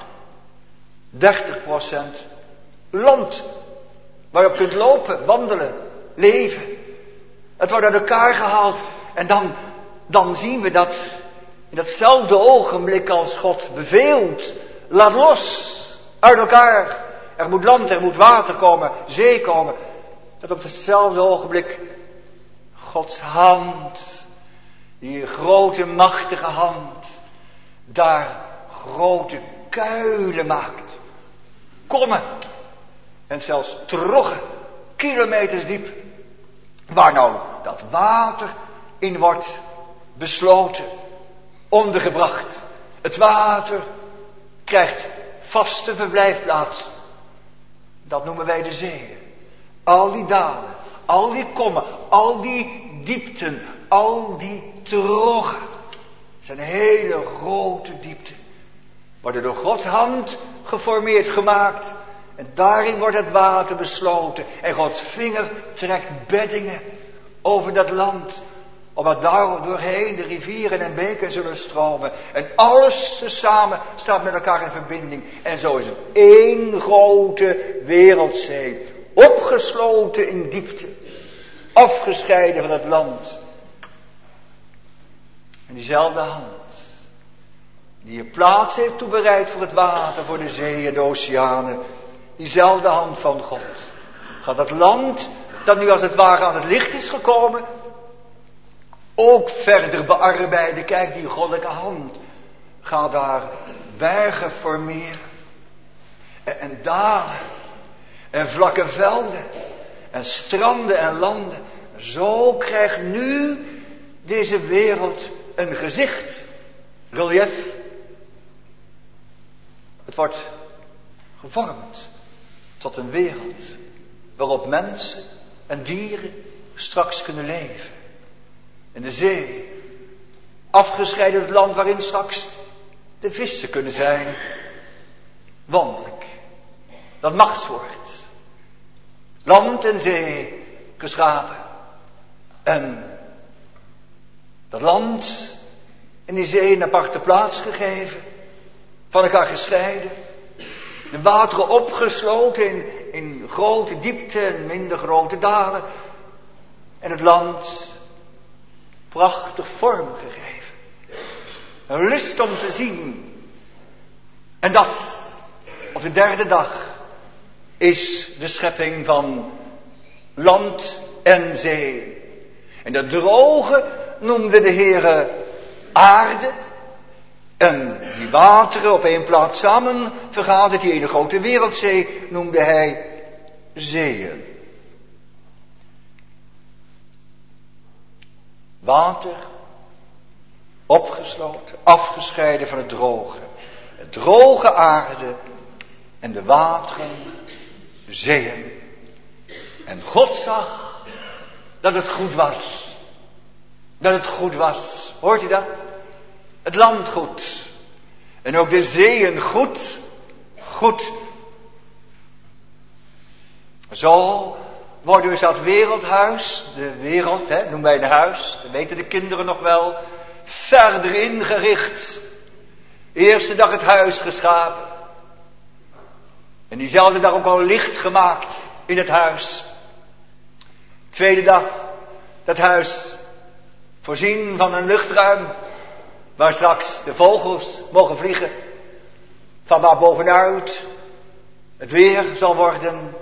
30% land. Waar je op kunt lopen, wandelen, leven. Het wordt uit elkaar gehaald. En dan zien we dat in datzelfde ogenblik als God beveelt. Laat los. Uit elkaar. Er moet land, er moet water komen, zee komen. Dat op hetzelfde ogenblik Gods hand, die grote machtige hand, daar grote kuilen maakt. Kommen. En zelfs troggen, kilometers diep. Waar nou dat water in wordt besloten, ondergebracht. Het water krijgt vaste verblijfplaats. Dat noemen wij de zeeën. Al die dalen, al die kommen, al die diepten, al die troggen. Het zijn hele grote diepten. Worden door Gods hand geformeerd, gemaakt. En daarin wordt het water besloten. En Gods vinger trekt beddingen over dat land. Omdat daar doorheen de rivieren en beken zullen stromen. En alles tezamen staat met elkaar in verbinding. En zo is het één grote wereldzee. Opgesloten in diepte. Afgescheiden van het land. En diezelfde hand. Die je plaats heeft toebereid voor het water, voor de zeeën, de oceanen. Diezelfde hand van God. Gaat dat land, dat nu als het ware aan het licht is gekomen, ook verder bearbeiden. Kijk, die goddelijke hand gaat daar bergen formeren. En dalen. En vlakke velden. En stranden en landen. Zo krijgt nu deze wereld een gezicht. Relief. Het wordt gevormd tot een wereld waarop mensen en dieren straks kunnen leven. En de zee, afgescheiden het land waarin straks de vissen kunnen zijn. Wonderlijk, dat machtswoord. Land en zee geschapen. En dat land en die zee een aparte plaats gegeven. Van elkaar gescheiden. De wateren opgesloten in grote diepte en minder grote dalen. En het land prachtig vormgegeven. Een lust om te zien. En dat op de derde dag is de schepping van land en zee. En dat droge noemde de Heere aarde. En die wateren op één plaats samen vergaderd, die ene grote wereldzee, noemde hij zeeën. Water, opgesloten, afgescheiden van het droge. Het droge aarde en de wateren, de zeeën. En God zag dat het goed was. Dat het goed was. Hoort u dat? Het land goed. En ook de zeeën goed. Goed. Zo wordt dus dat wereldhuis, de wereld, noemen wij een huis, dat weten de kinderen nog wel, verder ingericht. Eerste dag het huis geschapen. En diezelfde dag ook al licht gemaakt in het huis. Tweede dag dat huis voorzien van een luchtruim waar straks de vogels mogen vliegen. Van waar bovenuit het weer zal worden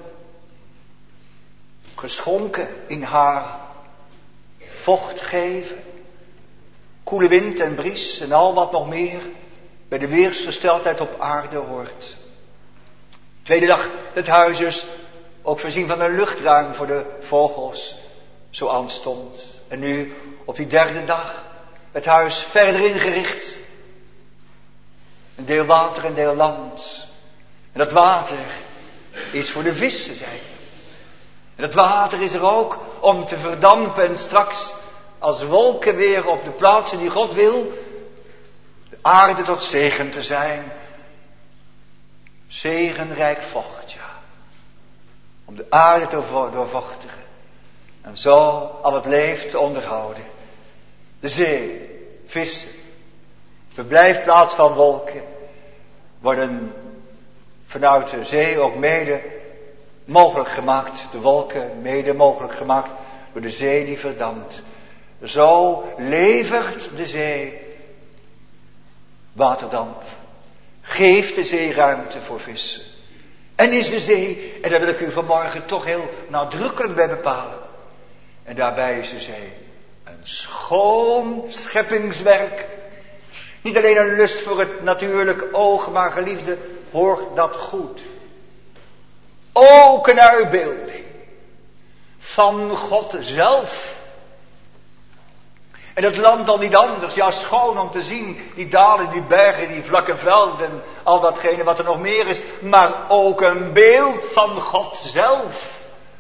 geschonken in haar vocht geven. Koele wind en bries en al wat nog meer bij de weersgesteldheid op aarde hoort. Tweede dag het huis dus ook voorzien van een luchtruim voor de vogels, zo aanstond. En nu op die derde dag het huis verder ingericht. Een deel water, een deel land. En dat water is voor de vissen, zei hij. En dat water is er ook om te verdampen en straks als wolken weer op de plaatsen die God wil, de aarde tot zegen te zijn. Zegenrijk vocht, ja. Om de aarde te doorvochtigen. En zo al het leeft te onderhouden. De zee, vissen, verblijfplaats van wolken, worden vanuit de zee ook mede mogelijk gemaakt. De wolken mede mogelijk gemaakt door de zee die verdampt. Zo levert de zee waterdamp. Geeft de zee ruimte voor vissen. En is de zee, en daar wil ik u vanmorgen toch heel nadrukkelijk bij bepalen. En daarbij is de zee een schoon scheppingswerk. Niet alleen een lust voor het natuurlijk oog, maar geliefde, hoor dat goed. Ook een uitbeelding van God zelf. En het land dan niet anders, ja schoon om te zien, die dalen, die bergen, die vlakke velden, al datgene wat er nog meer is, maar ook een beeld van God zelf.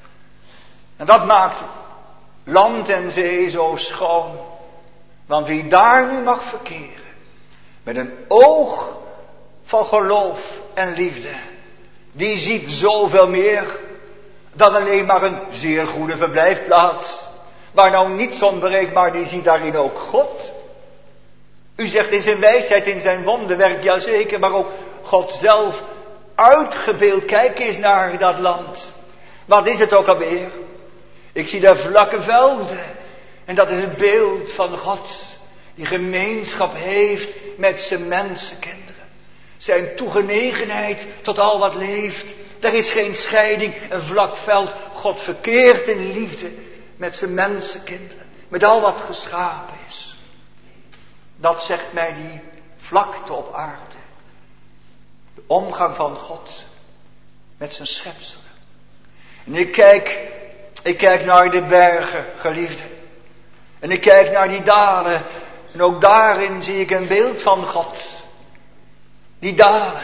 En dat maakt land en zee zo schoon, want wie daar nu mag verkeren, met een oog van geloof en liefde, die ziet zoveel meer dan alleen maar een zeer goede verblijfplaats. Waar nou niets onbereikbaar, die ziet daarin ook God. U zegt in zijn wijsheid, in zijn wonderwerk, jazeker, maar ook God zelf uitgebeeld. Kijk eens naar dat land. Wat is het ook alweer? Ik zie daar vlakke velden. En dat is het beeld van God, die gemeenschap heeft met zijn mensenkinderen. Zijn toegenegenheid tot al wat leeft. Er is geen scheiding, een vlak veld. God verkeert in liefde met zijn mensenkinderen. Met al wat geschapen is. Dat zegt mij die vlakte op aarde. De omgang van God met zijn schepselen. En ik kijk naar de bergen, geliefde. En ik kijk naar die dalen. En ook daarin zie ik een beeld van God. Die dalen.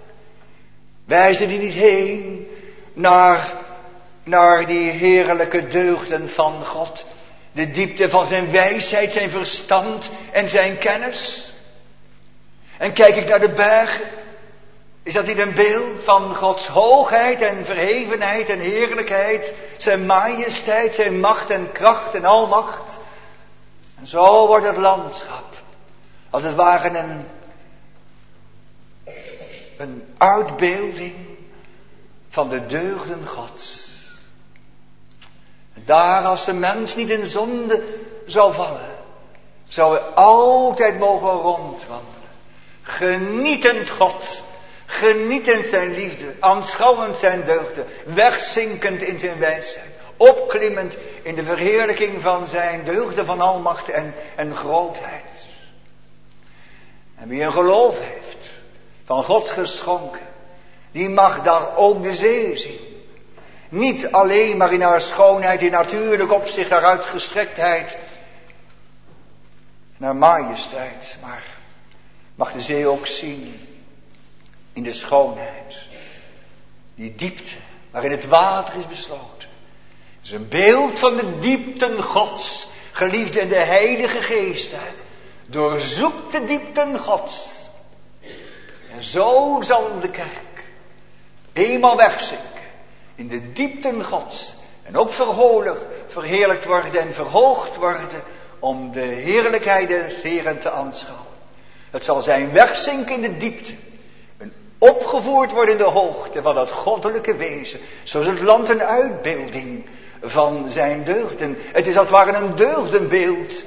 Wijzen die niet heen naar die heerlijke deugden van God. De diepte van zijn wijsheid, zijn verstand en zijn kennis. En kijk ik naar de bergen. Is dat niet een beeld van Gods hoogheid en verhevenheid en heerlijkheid. Zijn majesteit, zijn macht en kracht en almacht. En zo wordt het landschap als het ware een uitbeelding van de deugden Gods. Daar als de mens niet in zonde zou vallen, zou hij altijd mogen rondwandelen. Genietend God, genietend zijn liefde, aanschouwend zijn deugden, wegzinkend in zijn wijsheid, opklimmend in de verheerlijking van zijn deugden van almacht en grootheid. En wie een geloof heeft, van God geschonken, die mag daar ook de zee zien. Niet alleen maar in haar schoonheid, in natuurlijk opzicht, haar uitgestrektheid. naar majesteit. Maar mag de zee ook zien in de schoonheid. Die diepte waarin het water is besloten. Het is een beeld van de diepten Gods. Geliefde in de Heilige Geest. Doorzoekt de diepten Gods. En zo zal de kerk eenmaal wegzinken in de diepten Gods. En ook verheerlijkt worden en verhoogd worden om de heerlijkheid des Heeren te aanschouwen. Het zal zijn wegzinken in de diepte. En opgevoerd worden in de hoogte van dat goddelijke wezen. Zoals het land een uitbeelding van zijn deugden. Het is als het ware een deugdenbeeld.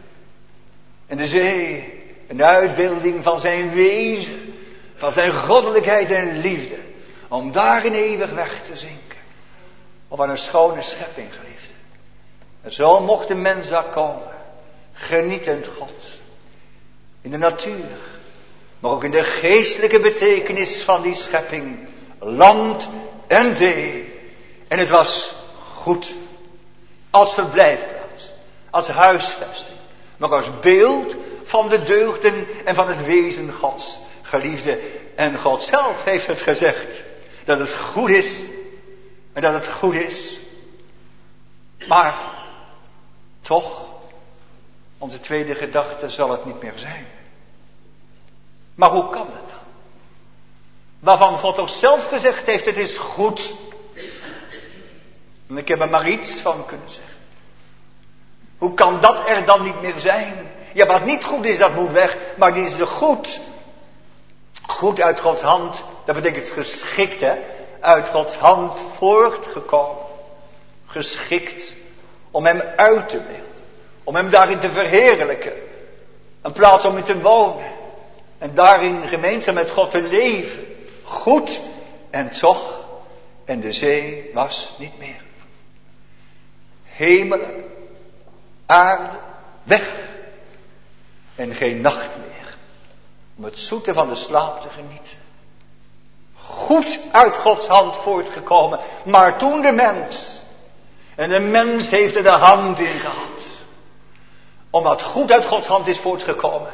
En de zee een uitbeelding van zijn wezen. Van zijn goddelijkheid en liefde. Om daarin eeuwig weg te zinken. Of aan een schone schepping, geliefde. En zo mocht de mens daar komen. Genietend God. In de natuur. Maar ook in de geestelijke betekenis van die schepping. Land en zee. En het was goed. Als verblijfplaats. Als huisvesting. Maar als beeld van de deugden en van het wezen Gods. Geliefde. En God zelf heeft het gezegd. Dat het goed is. En dat het goed is. Maar toch. Onze tweede gedachte zal het niet meer zijn. Maar hoe kan het dan? Waarvan God toch zelf gezegd heeft, het is goed. En ik heb er maar iets van kunnen zeggen. Hoe kan dat er dan niet meer zijn? Ja, wat niet goed is, dat moet weg. Maar die is er goed. Goed uit Gods hand. Dat betekent geschikt, hè. Uit Gods hand voortgekomen. Geschikt. Om hem uit te beelden. Om hem daarin te verheerlijken. Een plaats om in te wonen. En daarin gemeenzaam met God te leven. Goed. En toch. En de zee was niet meer. Hemelen. Aarde. Weg. En geen nacht meer. Om het zoete van de slaap te genieten. Goed uit Gods hand voortgekomen. Maar toen de mens. En de mens heeft er de hand in gehad. Omdat goed uit Gods hand is voortgekomen.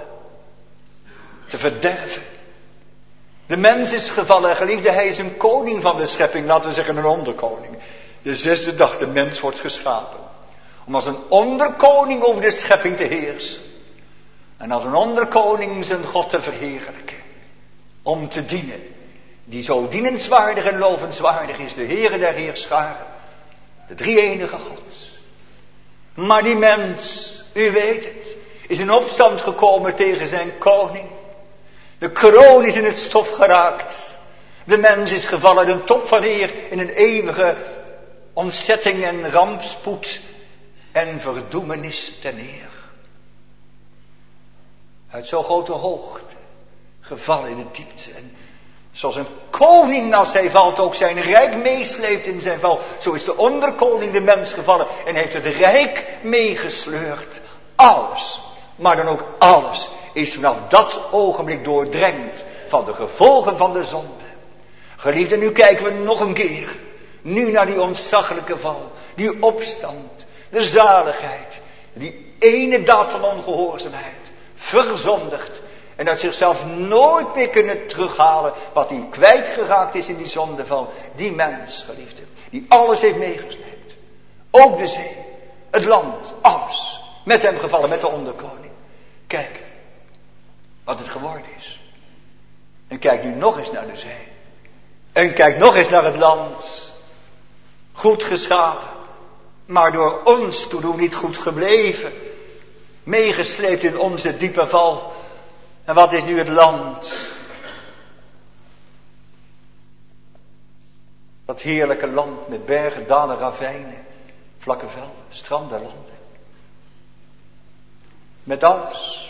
Te verderven. De mens is gevallen, geliefde, hij is een koning van de schepping. Laten we zeggen een onderkoning. De zesde dag de mens wordt geschapen. Om als een onderkoning over de schepping te heersen. En als een onderkoning zijn God te verheerlijken. Om te dienen. Die zo dienenswaardig en lovenswaardig is. De Heere der Heerscharen. De drie-enige God. Maar die mens, u weet het, is in opstand gekomen tegen zijn koning. De kroon is in het stof geraakt. De mens is gevallen de top van eer in een eeuwige ontzetting en rampspoed en verdoemenis ten eer. Uit zo'n grote hoogte, gevallen in de diepte. En zoals een koning als hij valt ook zijn rijk meesleept in zijn val. Zo is de onderkoning de mens gevallen en heeft het rijk meegesleurd. Alles, maar dan ook alles, is vanaf dat ogenblik doordrenkt van de gevolgen van de zonde. Geliefden, nu kijken we nog een keer. Nu naar die ontzaglijke val, die opstand, de zaligheid. Die ene daad van ongehoorzaamheid, verzondigd. En uit zichzelf nooit meer kunnen terughalen wat hij kwijtgeraakt is in die zondeval. Die mens, geliefde, die alles heeft meegesleept. Ook de zee, het land, alles. Met hem gevallen, met de onderkoning. Kijk, wat het geworden is. En kijk nu nog eens naar de zee. En kijk nog eens naar het land. Goed geschapen. Maar door ons toedoen niet goed gebleven. Meegesleept in onze diepe val. En wat is nu het land? Dat heerlijke land met bergen, dalen, ravijnen, vlakke velden, stranden, landen. Met alles.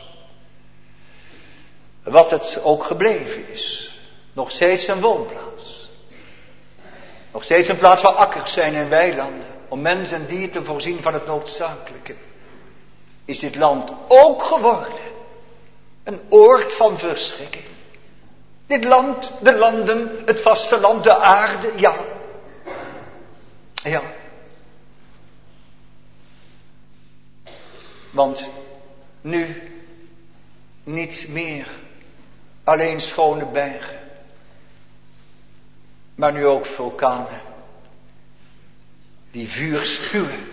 Wat het ook gebleven is. Nog steeds een woonplaats. Nog steeds een plaats waar akkers zijn en weilanden. Om mens en dier te voorzien van het noodzakelijke. Is dit land ook geworden. Een oord van verschrikking. Dit land, de landen, het vasteland, de aarde, ja. Ja. Want nu Niet meer alleen schone bergen, maar nu ook vulkanen die vuur spuwen.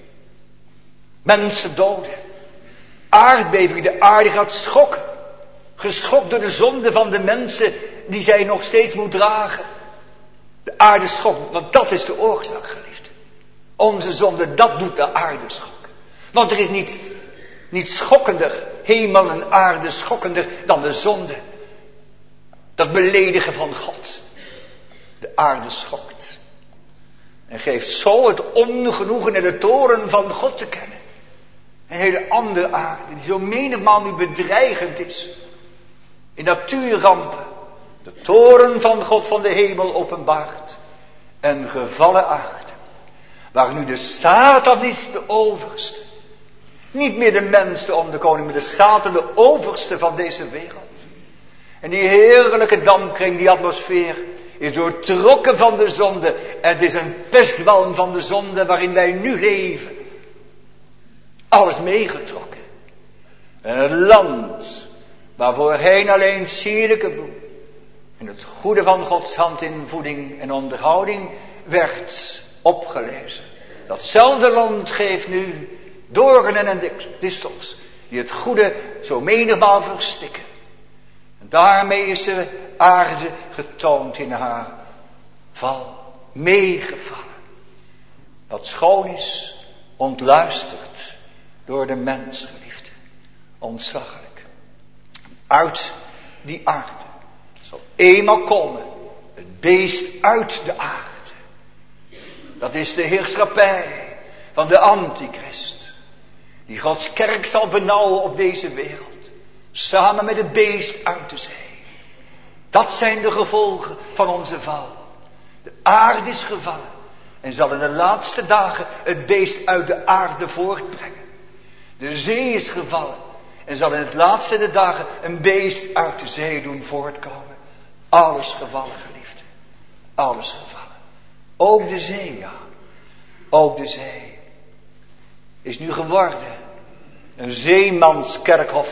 Mensen doden. Aardbevingen, de aarde gaat schokken. Geschokt door de zonde van de mensen die zij nog steeds moet dragen. De aarde schokt, want dat is de oorzaak, geliefde. Onze zonde, dat doet de aarde schokken. Want er is niet schokkender, hemel en aarde schokkender dan de zonde. Dat beledigen van God. De aarde schokt. En geeft zo het ongenoegen en de toorn van God te kennen. Een hele andere aarde, die zo menigmaal nu bedreigend is. In natuurrampen. De toorn van God van de hemel openbaart. En gevallen aarde. Waar nu de Satan is de overste. Niet meer de mens, de onderkoning, maar de Satan de overste van deze wereld. En die heerlijke dampkring, die atmosfeer, is doortrokken van de zonde. En het is een pestwalm van de zonde waarin wij nu leven. Alles meegetrokken. En het land, waar voorheen alleen sierlijke bloem en het goede van Gods hand in voeding en onderhouding werd opgelezen. Datzelfde land geeft nu doornen en distels, die het goede zo menigmaal verstikken. En daarmee is de aarde getoond in haar val, meegevallen. Wat schoon is, ontluisterd door de mens, geliefde. Ontzaglijk. Uit die aarde zal eenmaal komen het beest uit de aarde. Dat is de heerschappij van de antichrist. Die Gods kerk zal benauwen op deze wereld. Samen met het beest uit de zee. Dat zijn de gevolgen van onze val. De aarde is gevallen. En zal in de laatste dagen het beest uit de aarde voortbrengen. De zee is gevallen. En zal in het laatste der dagen een beest uit de zee doen voortkomen. Alles gevallen, geliefde. Alles gevallen. Ook de zee, ja. Ook de zee is nu geworden een zeemanskerkhof.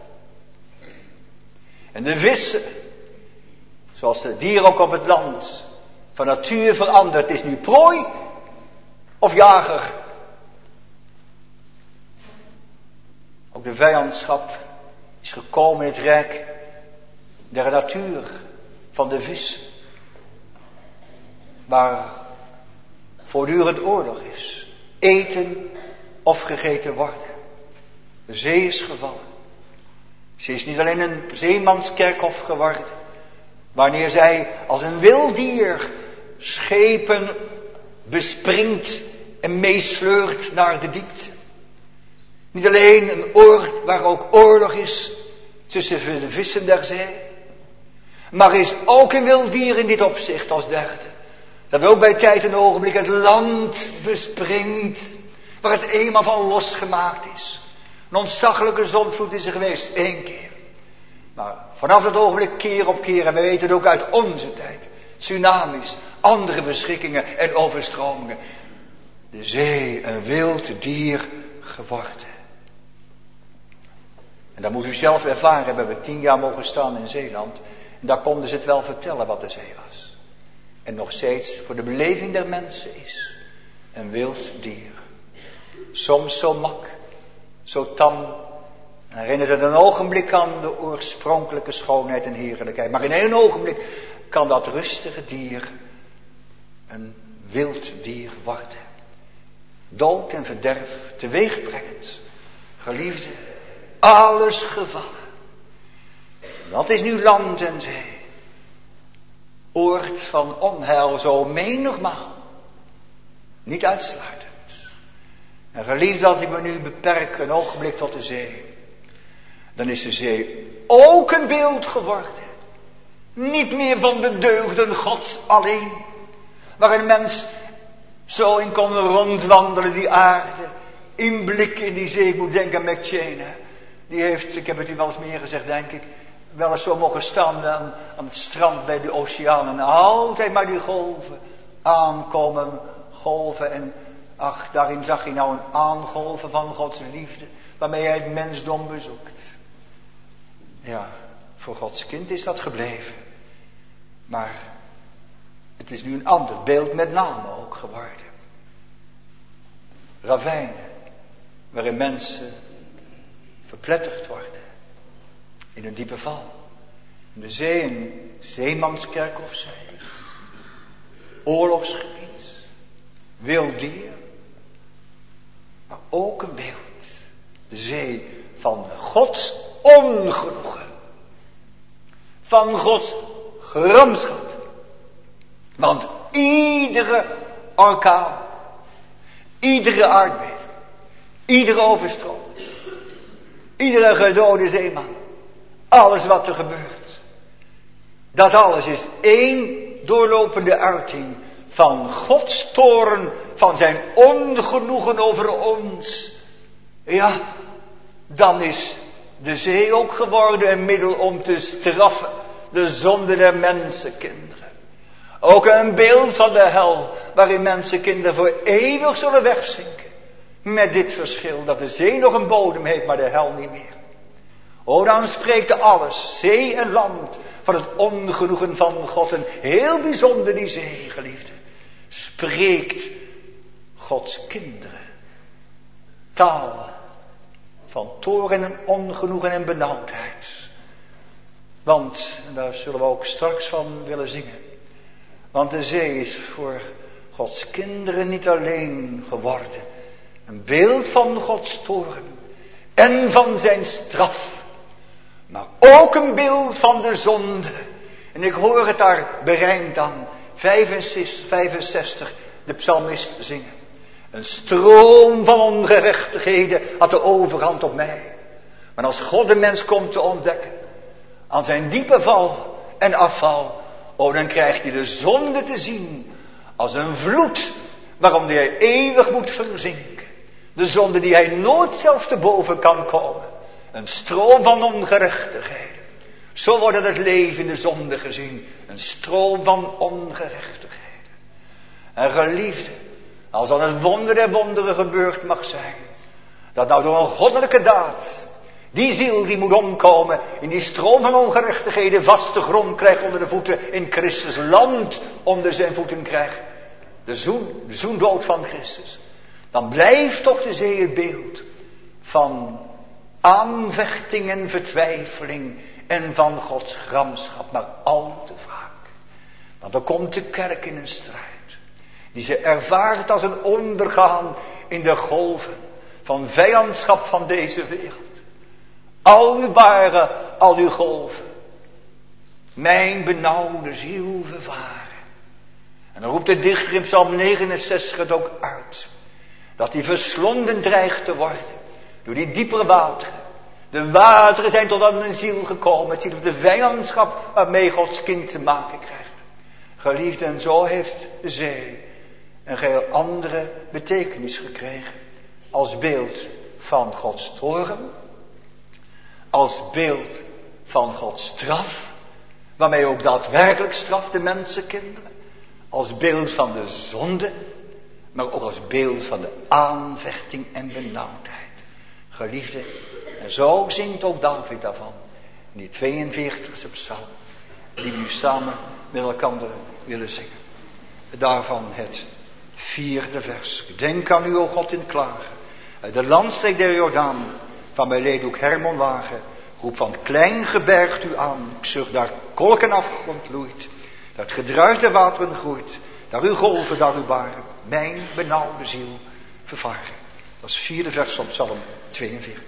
En de vissen, zoals de dieren ook op het land, van natuur veranderd, is nu prooi of jager. Ook de vijandschap is gekomen in het rijk der natuur van de vis. Waar voortdurend oorlog is. Eten of gegeten worden. De zee is gevallen. Ze is niet alleen een zeemanskerkhof geworden. Wanneer zij als een wild dier schepen bespringt en meesleurt naar de diepte. Niet alleen een oord waar ook oorlog is tussen de vissen der zee. Maar is ook een wild dier in dit opzicht als derde. Dat ook bij tijd en ogenblik het land bespringt. Waar het eenmaal van losgemaakt is. Een ontzaglijke zondvloed is er geweest, 1 keer. Maar vanaf dat ogenblik keer op keer. En we weten het ook uit onze tijd. Tsunamis, andere verschrikkingen en overstromingen. De zee een wild dier geworden. En dat moet u zelf ervaren. We hebben 10 jaar mogen staan in Zeeland. En daar konden ze het wel vertellen wat de zee was. En nog steeds voor de beleving der mensen is. Een wild dier. Soms zo mak. Zo tam. En herinnert het een ogenblik aan de oorspronkelijke schoonheid en heerlijkheid. Maar in 1 ogenblik kan dat rustige dier een wild dier worden. Dood en verderf teweegbrengend. Geliefde, alles gevallen. Dat is nu land en zee. Oord van onheil zo menigmaal. Niet uitsluitend. En geliefde, als ik me nu beperk een ogenblik tot de zee. Dan is de zee ook een beeld geworden. Niet meer van de deugden Gods alleen. Waar een mens zo in kon rondwandelen die aarde. Inblik in die zee. Ik moet denken aan McChain. Die heeft, ik heb het u wel eens meer gezegd denk ik. Wel eens zo mogen staan aan het strand bij de oceaan. En altijd maar die golven aankomen. Golven en ach, daarin zag hij nou een aangolven van Gods liefde. Waarmee hij het mensdom bezoekt. Ja, voor Gods kind is dat gebleven. Maar het is nu een ander beeld met name ook geworden. Ravijnen, waarin mensen verpletterd worden. In een diepe val. In de zee, een zeemanskerkhof zijn. Oorlogsgebied. Wild dier. Maar ook een beeld. De zee van Gods ongenoegen. Van Gods gramschap. Want iedere orkaan. Iedere aardbeving. Iedere overstroom. Iedere gedode zeeman. Alles wat er gebeurt. Dat alles is één doorlopende uiting van Gods toorn, van zijn ongenoegen over ons. Ja, dan is de zee ook geworden een middel om te straffen de zonde der mensenkinderen. Ook een beeld van de hel, waarin mensenkinderen voor eeuwig zullen wegzinken. Met dit verschil, dat de zee nog een bodem heeft, maar de hel niet meer. O, dan spreekt alles, zee en land, van het ongenoegen van God. En heel bijzonder die zee, geliefde, spreekt Gods kinderen. Taal van toorn en ongenoegen en benauwdheid. Want, en daar zullen we ook straks van willen zingen. Want de zee is voor Gods kinderen niet alleen geworden een beeld van Gods toorn en van zijn straf. Maar ook een beeld van de zonde. En ik hoor het daar berijmd aan 65 de psalmist zingen. Een stroom van ongerechtigheden had de overhand op mij. Maar als God de mens komt te ontdekken, aan zijn diepe val en afval, oh, dan krijgt hij de zonde te zien als een vloed waarom hij eeuwig moet verzinken. De zonde die hij nooit zelf te boven kan komen. Een stroom van ongerechtigheden. Zo wordt het leven in de zonde gezien. Een stroom van ongerechtigheden. En geliefde, als dan het wonder der wonderen gebeurd mag zijn, dat nou door een goddelijke daad die ziel die moet omkomen in die stroom van ongerechtigheden vaste grond krijgt onder de voeten, in Christus land onder zijn voeten krijgt. De zoendood van Christus. Dan blijft toch de zee het beeld van aanvechting en vertwijfeling en van Gods gramschap, maar al te vaak. Want dan komt de kerk in een strijd, die ze ervaart als een ondergaan in de golven van vijandschap van deze wereld. Al uw baren, al uw golven, mijn benauwde ziel vervaren. En dan roept de dichter in Psalm 69 het ook uit, dat hij verslonden dreigt te worden door die diepere wateren. De wateren zijn tot aan een ziel gekomen. Het ziet op de vijandschap waarmee Gods kind te maken krijgt. Geliefd, en zo heeft de zee een geheel andere betekenis gekregen. Als beeld van Gods toorn. Als beeld van Gods straf. Waarmee ook daadwerkelijk straft de mensenkinderen. Als beeld van de zonde. Maar ook als beeld van de aanvechting en benauwdheid. Geliefde, en zo zingt ook David daarvan. In die 42e psalm. Die we nu samen met elkaar willen zingen. Daarvan het 4e vers. Denk aan u, o God, in klagen. Uit de landstreek der Jordaan. Van mijn leeddoek Hermon wagen. Roep van het klein gebergt u aan. Ik zucht daar kolken afgrond loeit. Dat gedruis der wateren groeit. Daar uw golven, daar uw baren. Mijn benauwde ziel vervaren. Dat is 4e vers van Psalm 42.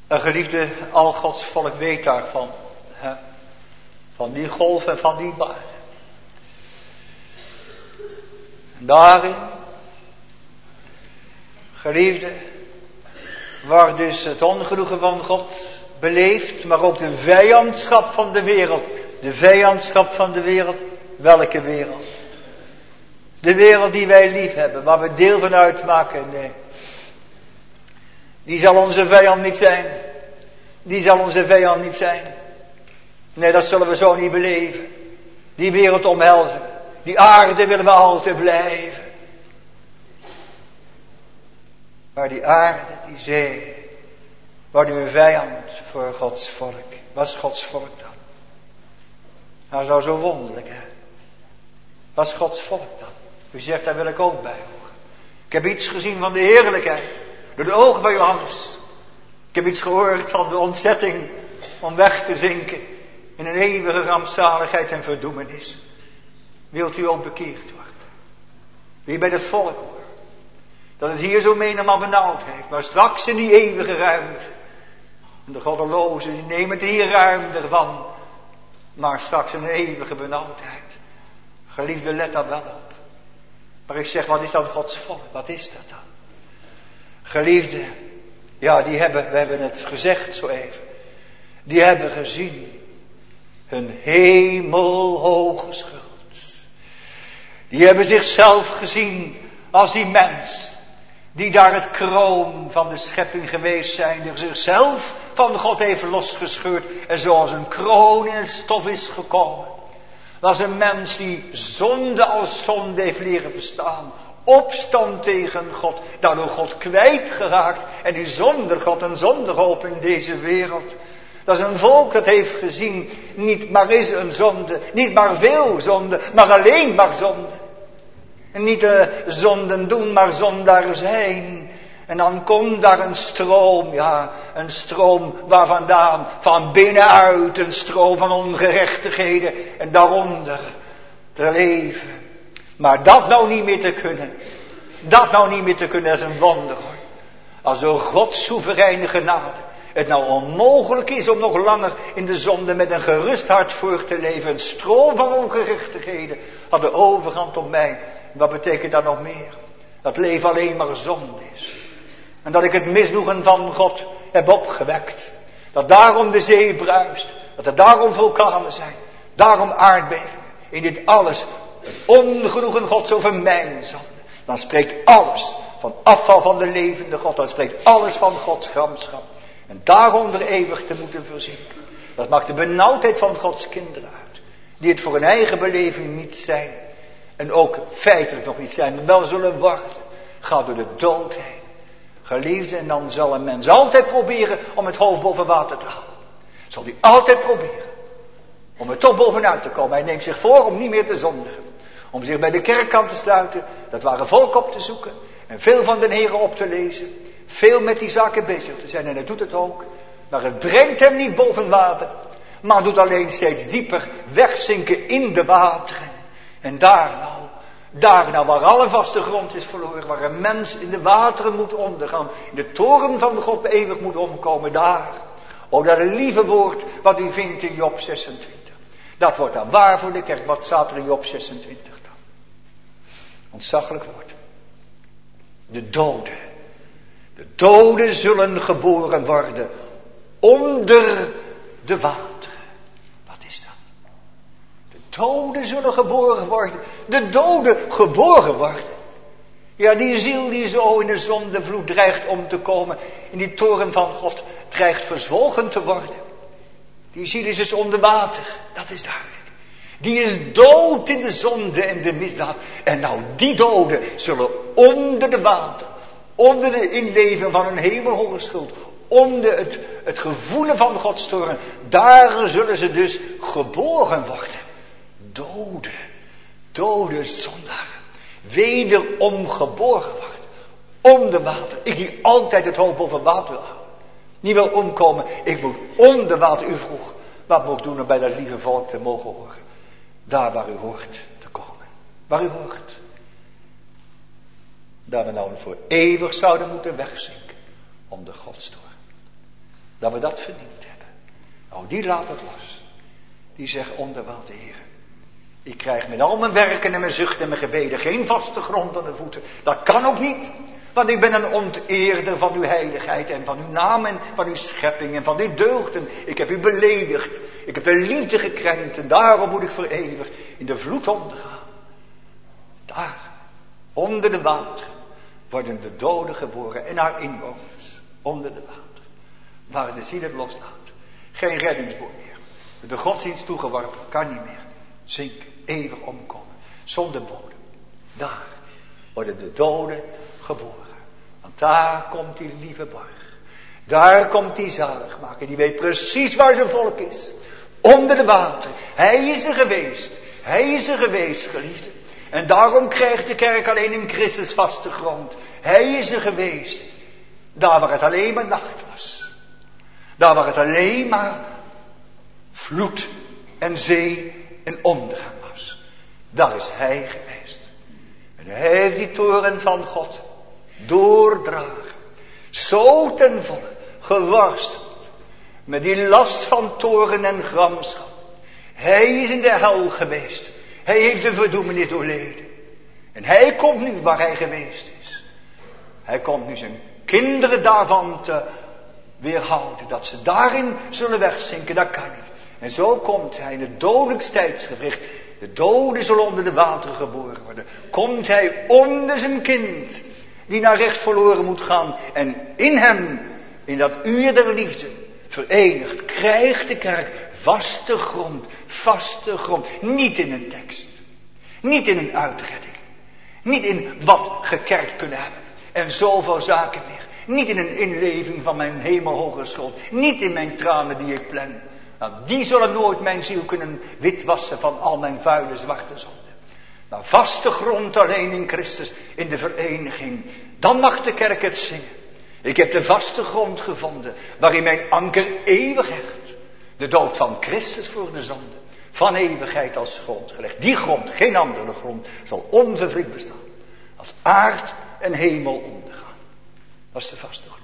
Een geliefde, al Gods volk weet daarvan. Hè? Van die golf en van die baren. En daarin, geliefde, waar dus het ongenoegen van God beleefd, maar ook de vijandschap van de wereld. De vijandschap van de wereld, welke wereld? De wereld die wij lief hebben, waar we deel van uitmaken, nee. Die zal onze vijand niet zijn. Die zal onze vijand niet zijn. Nee, dat zullen we zo niet beleven. Die wereld omhelzen. Die aarde willen we altijd blijven. Maar die aarde, die zee, wordt nu een vijand voor Gods volk. Wat is Gods volk dan? Nou, zou zo wonderlijk, hè? Wat is Gods volk dan? U zegt, daar wil ik ook bij horen. Ik heb iets gezien van de heerlijkheid. Door de ogen van Johannes. Ik heb iets gehoord van de ontzetting om weg te zinken in een eeuwige rampzaligheid en verdoemenis. Wilt u ook bekeerd worden? Wil je bij het volk horen? Dat het hier zo menigmaal benauwd heeft, maar straks in die eeuwige ruimte. En de goddelozen die nemen het hier ruim ervan, maar straks een eeuwige benauwdheid. Geliefde, let daar wel op. Maar ik zeg, wat is dan Gods volk? Wat is dat dan? Geliefde, ja, we hebben het gezegd zo even. Die hebben gezien hun hemelhoge schuld. Die hebben zichzelf gezien als die mens die daar het kroon van de schepping geweest zijn, die zichzelf van God heeft losgescheurd en zoals een kroon in het stof is gekomen. Dat is een mens die zonde als zonde heeft leren verstaan. Opstand tegen God, daardoor God kwijtgeraakt en die zonder God een zondehoop in deze wereld. Dat is een volk dat heeft gezien, niet maar is een zonde, niet maar veel zonde, maar alleen maar zonde. En niet de zonden doen, maar zondaar zijn. En dan komt daar een stroom, ja, een stroom waar vandaan, van binnenuit, een stroom van ongerechtigheden en daaronder te leven. Maar dat nou niet meer te kunnen, dat is een wonder hoor. Als door Gods soevereine genade het nou onmogelijk is om nog langer in de zonde met een gerust hart voor te leven. Een stroom van ongerechtigheden had de overhand op mij. Wat betekent dat nog meer? Dat leven alleen maar zonde is. En dat ik het misnoegen van God heb opgewekt. Dat daarom de zee bruist. Dat er daarom vulkanen zijn. Daarom aardbevingen. In dit alles het ongenoegen Gods over mijn zonde. Dan spreekt alles van afval van de levende God. Dan spreekt alles van Gods gramschap. En daaronder eeuwig te moeten verzinken. Dat maakt de benauwdheid van Gods kinderen uit. Die het voor hun eigen beleving niet zijn. En ook feitelijk nog niet zijn. Maar wel zullen worden. Gaat door de dood heen. Geliefde, en dan zal een mens altijd proberen om het hoofd boven water te houden. Zal hij altijd proberen. Om er toch bovenuit te komen. Hij neemt zich voor om niet meer te zondigen. Om zich bij de kerkkant te sluiten. Dat ware volk op te zoeken. En veel van de heren op te lezen. Veel met die zaken bezig te zijn. En hij doet het ook. Maar het brengt hem niet boven water. Maar doet alleen steeds dieper wegzinken in de wateren. En daar nou waar alle vaste grond is verloren. Waar een mens in de wateren moet ondergaan. In de toren van God eeuwig moet omkomen. Daar. O, dat lieve woord wat u vindt in Job 26. Dat wordt dan waar voor de kerk. Wat staat er in Job 26 dan? Ontzaglijk woord. De doden. De doden zullen geboren worden. Onder de wateren. Wat is dat? De doden zullen geboren worden. De doden geboren worden. Ja, die ziel die zo in de zondevloed dreigt om te komen. In die toren van God dreigt verzwolgen te worden. Die ziel is dus onder water. Dat is duidelijk. Die is dood in de zonde en de misdaad. En nou die doden zullen onder de water. Onder de inleving van een hemelhoge schuld. Onder het gevoelen van Gods toren. Daar zullen ze dus geboren worden. Dode zondaren. Wederom geboren worden. Onder water. Ik die altijd het hoofd boven water wil houden. Niet wil omkomen. Ik moet onder water. U vroeg. Wat moet ik doen om bij dat lieve volk te mogen horen? Daar waar u hoort te komen. Waar u hoort. Daar we nou voor eeuwig zouden moeten wegzinken. Om de Godstoren. dat we dat verdiend hebben. Nou, die laat het los. Die zegt onderwijl de Heer. Ik krijg met al mijn werken en mijn zuchten en mijn gebeden geen vaste grond aan de voeten. Dat kan ook niet. Want ik ben een onteerder van uw heiligheid en van uw naam en van uw schepping en van uw deugden. Ik heb u beledigd. Ik heb de liefde gekrenkt en daarom moet ik voor eeuwig in de vloed ondergaan. Daar, onder de wateren, worden de doden geboren en haar inwoners. Onder de wateren. Waar de ziel het loslaat. Geen reddingsboot meer. De godsdienst toegeworpen, kan niet meer. Zinken, eeuwig omkomen. Zonder bodem. Daar worden de doden geboren. Want daar komt die lieve borg. Daar komt die zaligmaker. Die weet precies waar zijn volk is. Onder de wateren. Hij is er geweest. Hij is er geweest, geliefde. En daarom krijgt de kerk alleen in Christus vaste grond. Hij is er geweest. Daar waar het alleen maar nacht was. Daar waar het alleen maar vloed en zee en ondergang was. Daar is hij geweest. En hij heeft die toren van God doordragen. Zo ten volle geworsteld. Met die last van toren en gramschap. Hij is in de hel geweest. Hij heeft de verdoemenis doorleden. En hij komt nu waar hij geweest is. Hij komt nu zijn kinderen daarvan te weerhouden. Dat ze daarin zullen wegzinken, dat kan niet. En zo komt hij in het dodelijkste tijdsgewricht. De doden zullen onder de wateren geboren worden. Komt hij onder zijn kind. Die naar recht verloren moet gaan. En in hem, in dat uur der liefde, verenigd, krijgt de kerk vaste grond. Vaste grond. Niet in een tekst. Niet in een uitredding. Niet in wat gekerkt kunnen hebben. En zoveel zaken meer. Niet in een inleving van mijn hemelhoge schuld. Niet in mijn tranen die ik plan. Nou, die zullen nooit mijn ziel kunnen witwassen van al mijn vuile zwarte zonden. Maar vaste grond alleen in Christus, in de vereniging. Dan mag de kerk het zingen. Ik heb de vaste grond gevonden, waarin mijn anker eeuwig hecht. De dood van Christus voor de zonde. Van eeuwigheid als grond gelegd. Die grond, geen andere grond, zal onverwrikt bestaan. Als aard en hemel ondergaan. Dat is de vaste grond.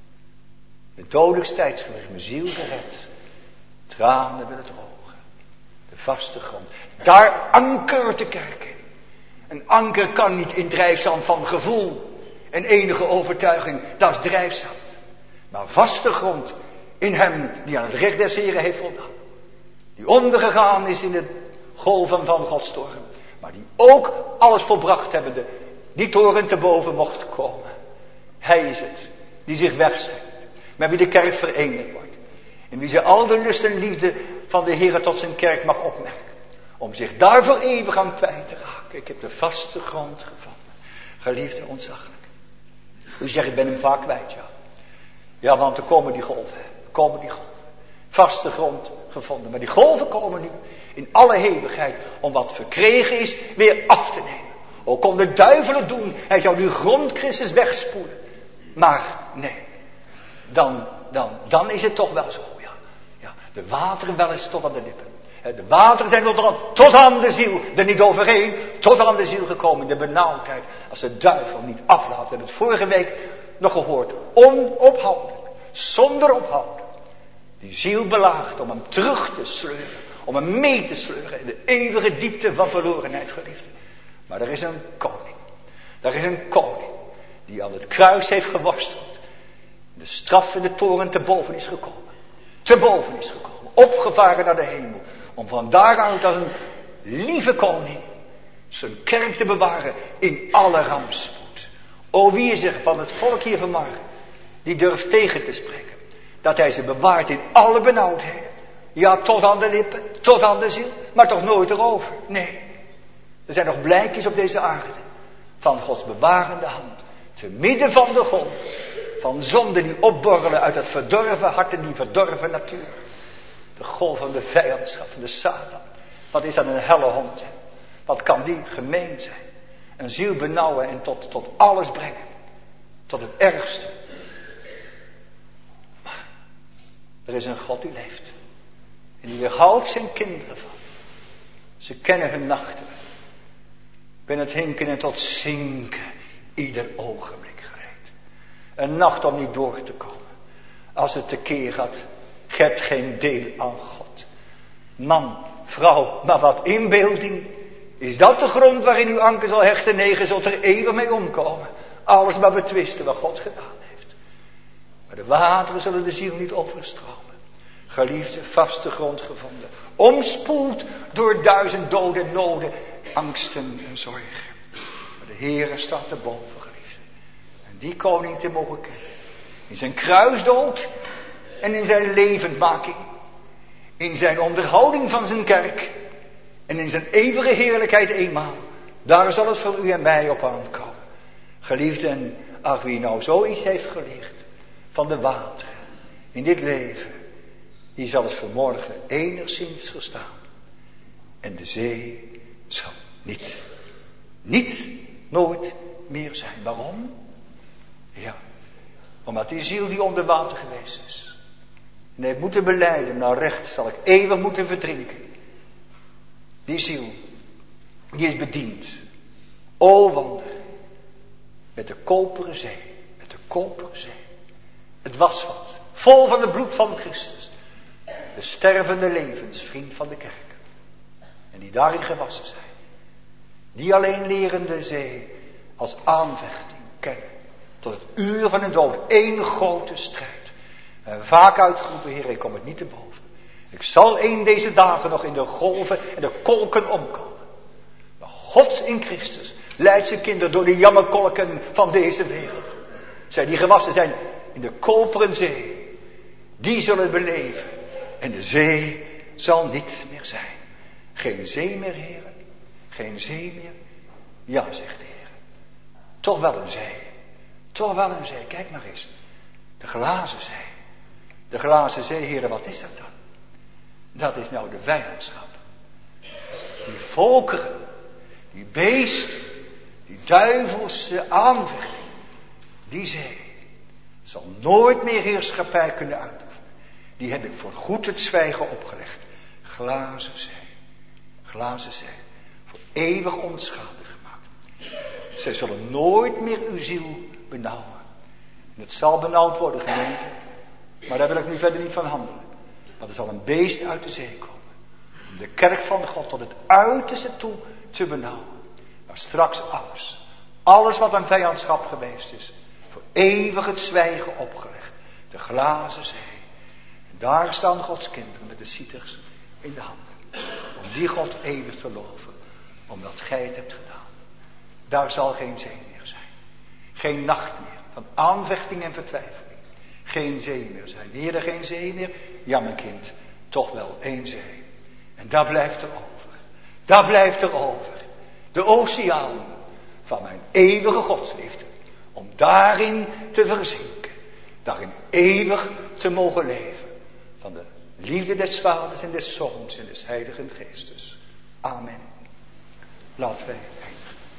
De dodelijkste tijdsgewricht, mijn ziel gered. Tranen willen drogen. De vaste grond. Daar ankert de kerk in. Een anker kan niet in drijfzand van gevoel en enige overtuiging. Dat is drijfzand. Maar vaste grond in hem die aan het recht des Heren heeft voldaan. Die ondergegaan is in de golven van Gods toren. Maar die ook alles volbracht hebbende die toren te boven mocht komen. Hij is het die zich wegschijnt. Met wie de kerk verenigd wordt. En wie ze al de lust en liefde van de Heer tot zijn kerk mag opmerken. Om zich daarvoor eeuwig aan kwijt te raken. Ik heb de vaste grond gevonden. Geliefde, ontzaglijk. U zegt, ik ben hem vaak kwijt, ja. Ja, want er komen die golven. Er komen die golven. Vaste grond gevonden. Maar die golven komen nu in alle eeuwigheid. Om wat verkregen is weer af te nemen. Ook kon de duivel het doen. Hij zou nu grond Christus wegspoelen. Maar nee. Dan is het toch wel zo. Ja, de wateren wel eens tot aan de lippen. De wateren zijn tot aan de ziel. Er niet overheen. Tot aan de ziel gekomen. In de benauwdheid. Als de duivel niet aflaat. We hebben het vorige week nog gehoord. Onophoudelijk. Zonder ophouden. Die ziel belaagt om hem terug te sleuren. Om hem mee te sleuren in de eeuwige diepte van verlorenheid, geliefde. Maar er is een koning. Er is een koning. Die aan het kruis heeft geworsteld. De straf in de toren te boven is gekomen. Te boven is gekomen. Opgevaren naar de hemel. Om van daaruit als een lieve koning zijn kerk te bewaren in alle rampspoed. O, wie is er van het volk hier vanmorgen die durft tegen te spreken. Dat hij ze bewaart in alle benauwdheden. Ja, tot aan de lippen, tot aan de ziel, maar toch nooit erover. Nee, er zijn nog blijkjes op deze aarde van Gods bewarende hand. Te midden van de golf van zonden die opborrelen uit het verdorven hart en die verdorven natuur. De golf van de vijandschap van de Satan. Wat is dat een helle hond? Wat kan die gemeen zijn? Een ziel benauwen en tot alles brengen. Tot het ergste. Maar er is een God die leeft. En die weerhoudt zijn kinderen van. Ze kennen hun nachten. Ben het hinken en tot zinken. Ieder ogenblik gereed. Een nacht om niet door te komen. als het tekeer gaat. Je hebt geen deel aan God. Man, vrouw, maar wat inbeelding. Is dat de grond waarin uw anker zal hechten? Nee, je zult er eeuwig mee omkomen. Alles maar betwisten wat God gedaan heeft. Maar de wateren zullen de ziel niet overstromen. Geliefde, vaste grond gevonden. Omspoeld door 1000 doden en noden, angsten en zorgen. Maar de Heere staat erboven, geliefde. En die koning te mogen kennen. In zijn kruisdood en in zijn levendmaking. In zijn onderhouding van zijn kerk. En in zijn eeuwige heerlijkheid eenmaal. Daar zal het voor u en mij op aankomen. Geliefde, en ach, wie nou zoiets heeft geleerd van de wateren in dit leven, die zal het vanmorgen enigszins verstaan. En de zee zal nooit meer zijn. Waarom? Ja, omdat die ziel die onder water geweest is. En heeft moeten belijden, nou recht zal ik eeuwig moeten verdrinken. Die ziel, die is bediend. O wonder. Met de koperen zee. Met de koperen zee. Het wasvat. Vol van het bloed van Christus. De stervende levensvriend van de kerk. En die daarin gewassen zijn. Die alleen lerende zee als aanvechting kennen. Tot het uur van hun dood. Eén grote strijd. En vaak uitgeroepen, Heer, ik kom het niet te boven. Ik zal een deze dagen nog in de golven en de kolken omkomen. Maar God in Christus leidt zijn kinderen door de jammerkolken van deze wereld. Zij die gewassen zijn in de koperen zee. Die zullen beleven. En de zee zal niet meer zijn. Geen zee meer, heren. Geen zee meer. Ja, zegt de Heer. Toch wel een zee. Toch wel een zee. Kijk maar eens. De glazen zee. De glazen zee, heren, wat is dat dan? Dat is nou de vijandschap. Die volkeren. Die beesten. Die duivelse aanvechting. Die zee. Zal nooit meer heerschappij kunnen uitoefenen. Die heb ik voor goed het zwijgen opgelegd. Glazen zee. Glazen zee. Voor eeuwig onschadelijk gemaakt. Zij zullen nooit meer uw ziel benauwen. En het zal benauwd worden, gemeente. Maar daar wil ik nu verder niet van handelen. Want er zal een beest uit de zee komen. Om de kerk van God tot het uiterste toe te benauwen. Maar straks alles. Alles wat een vijandschap geweest is. Voor eeuwig het zwijgen opgelegd. De glazen zee. En daar staan Gods kinderen met de cieters in de handen. Om die God eeuwig te loven. Omdat gij het hebt gedaan. Daar zal geen zee meer zijn. Geen nacht meer van aanvechting en vertwijfeling. Geen zee meer zijn. Heer, geen zee meer? Ja, mijn kind, toch wel één zee. En daar blijft er over. Daar blijft er over. De oceaan van mijn eeuwige godsliefde. Om daarin te verzinken. Daarin eeuwig te mogen leven. Van de liefde des Vaders en des Zoons en des Heiligen Geestes. Amen. Laten wij eindigen.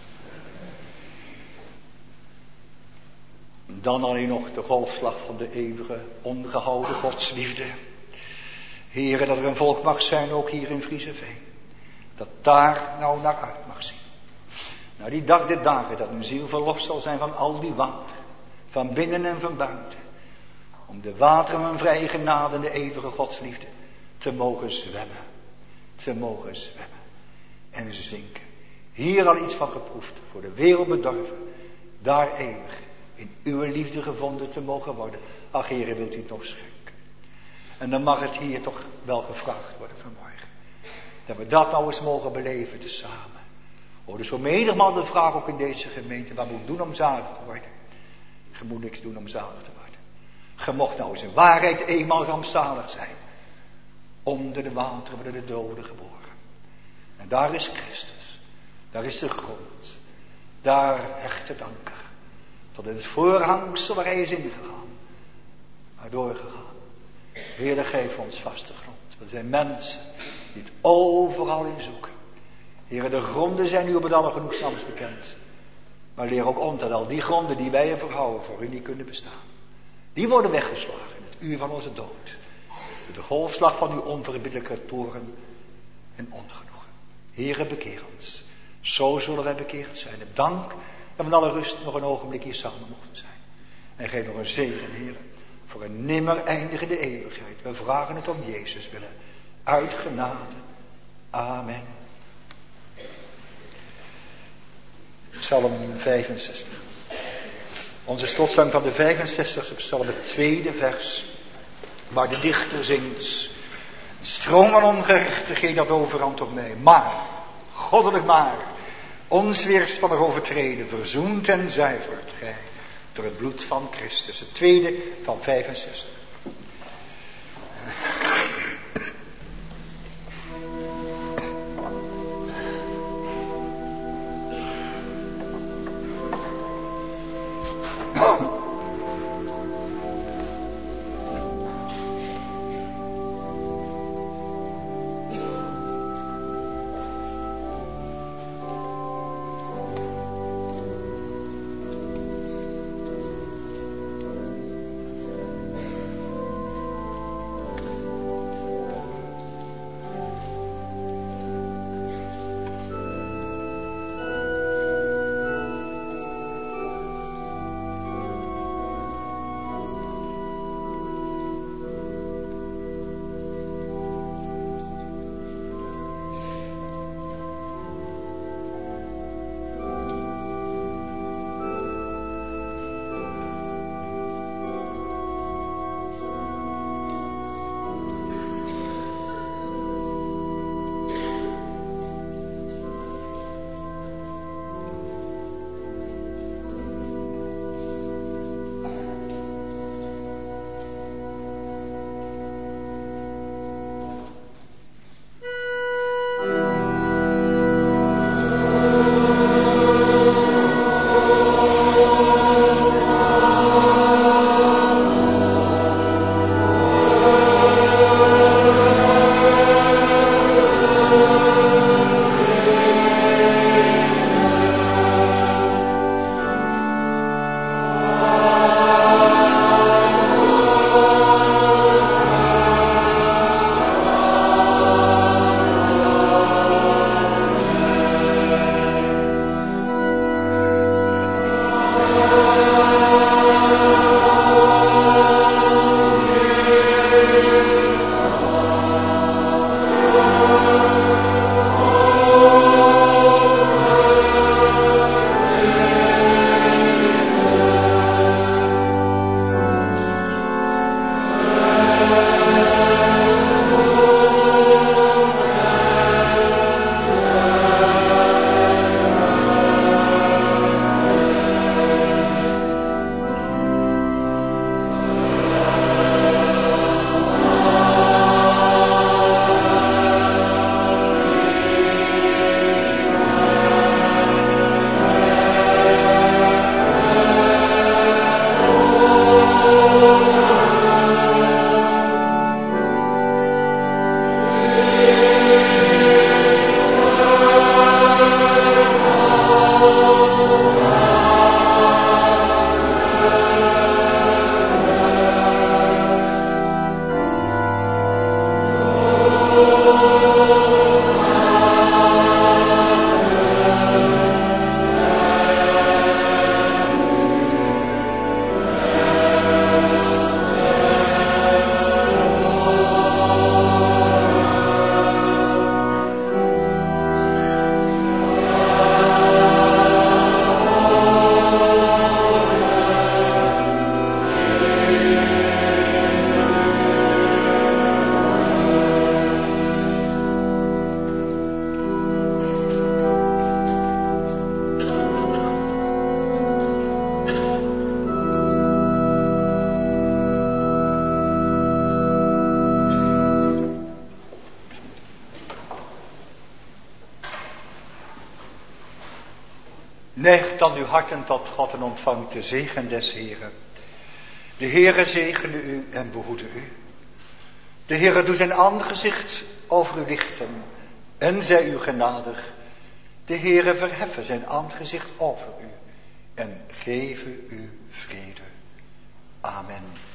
Dan alleen nog de golfslag van de eeuwige, ongehouden godsliefde. Heren, dat er een volk mag zijn, ook hier in Vriezeveen. Dat daar nou naar uit mag zien. Nou, die dag der dagen dat een ziel verlost zal zijn van al die water. Van binnen en van buiten. Om de wateren van vrije genade en de eeuwige godsliefde te mogen zwemmen. Te mogen zwemmen. En zinken. Hier al iets van geproefd, voor de wereld bedorven. Daar eeuwig in uw liefde gevonden te mogen worden. Ach, Heere, wilt u het nog schenken? En dan mag het hier toch wel gevraagd worden vanmorgen. Dat we dat nou eens mogen beleven tezamen. Hoor, dus zo menigmaal de vraag ook in deze gemeente. Wat moet ik doen om zalig te worden? Je moet niks doen om zalig te worden. Je mocht nou eens in waarheid eenmaal rampzalig zijn. Onder de wateren worden de doden geboren. En daar is Christus. Daar is de grond. Daar hecht het anker. Tot in het voorhangsel waar hij is ingegaan. Maar doorgegaan. Heer, geef ons vaste grond. Er zijn mensen die het overal in zoeken. Heer, de gronden zijn u op het allergenoegzaamst bekend. Maar leer ook ons dat al die gronden die wij ervoor houden voor u niet kunnen bestaan. Die worden weggeslagen in het uur van onze dood. Door de golfslag van uw onverbiddelijke toorn en ongenoegen. Heere, bekeer ons. Zo zullen wij bekeerd zijn. En dank dat we in alle rust nog een ogenblik hier samen mochten zijn. En geef nog een zegen, Heer, voor een nimmer eindigende eeuwigheid. We vragen het om Jezus willen. Uit genade. Amen. Psalm 65. Onze slotzang van de 65e psalm, het tweede vers, waar de dichter zingt: stroom van ongerechtigheid had overhand op mij, maar, goddelijk maar, ons weerspannig overtreden, verzoend en zuivert gij door het bloed van Christus. Het tweede van 65. Neigt dan uw harten tot God en ontvangt de zegen des Heeren. De Heere zegene u en behoede u. De Heere doet zijn aangezicht over u lichten en zij u genadig. De Heere verheffen zijn aangezicht over u en geven u vrede. Amen.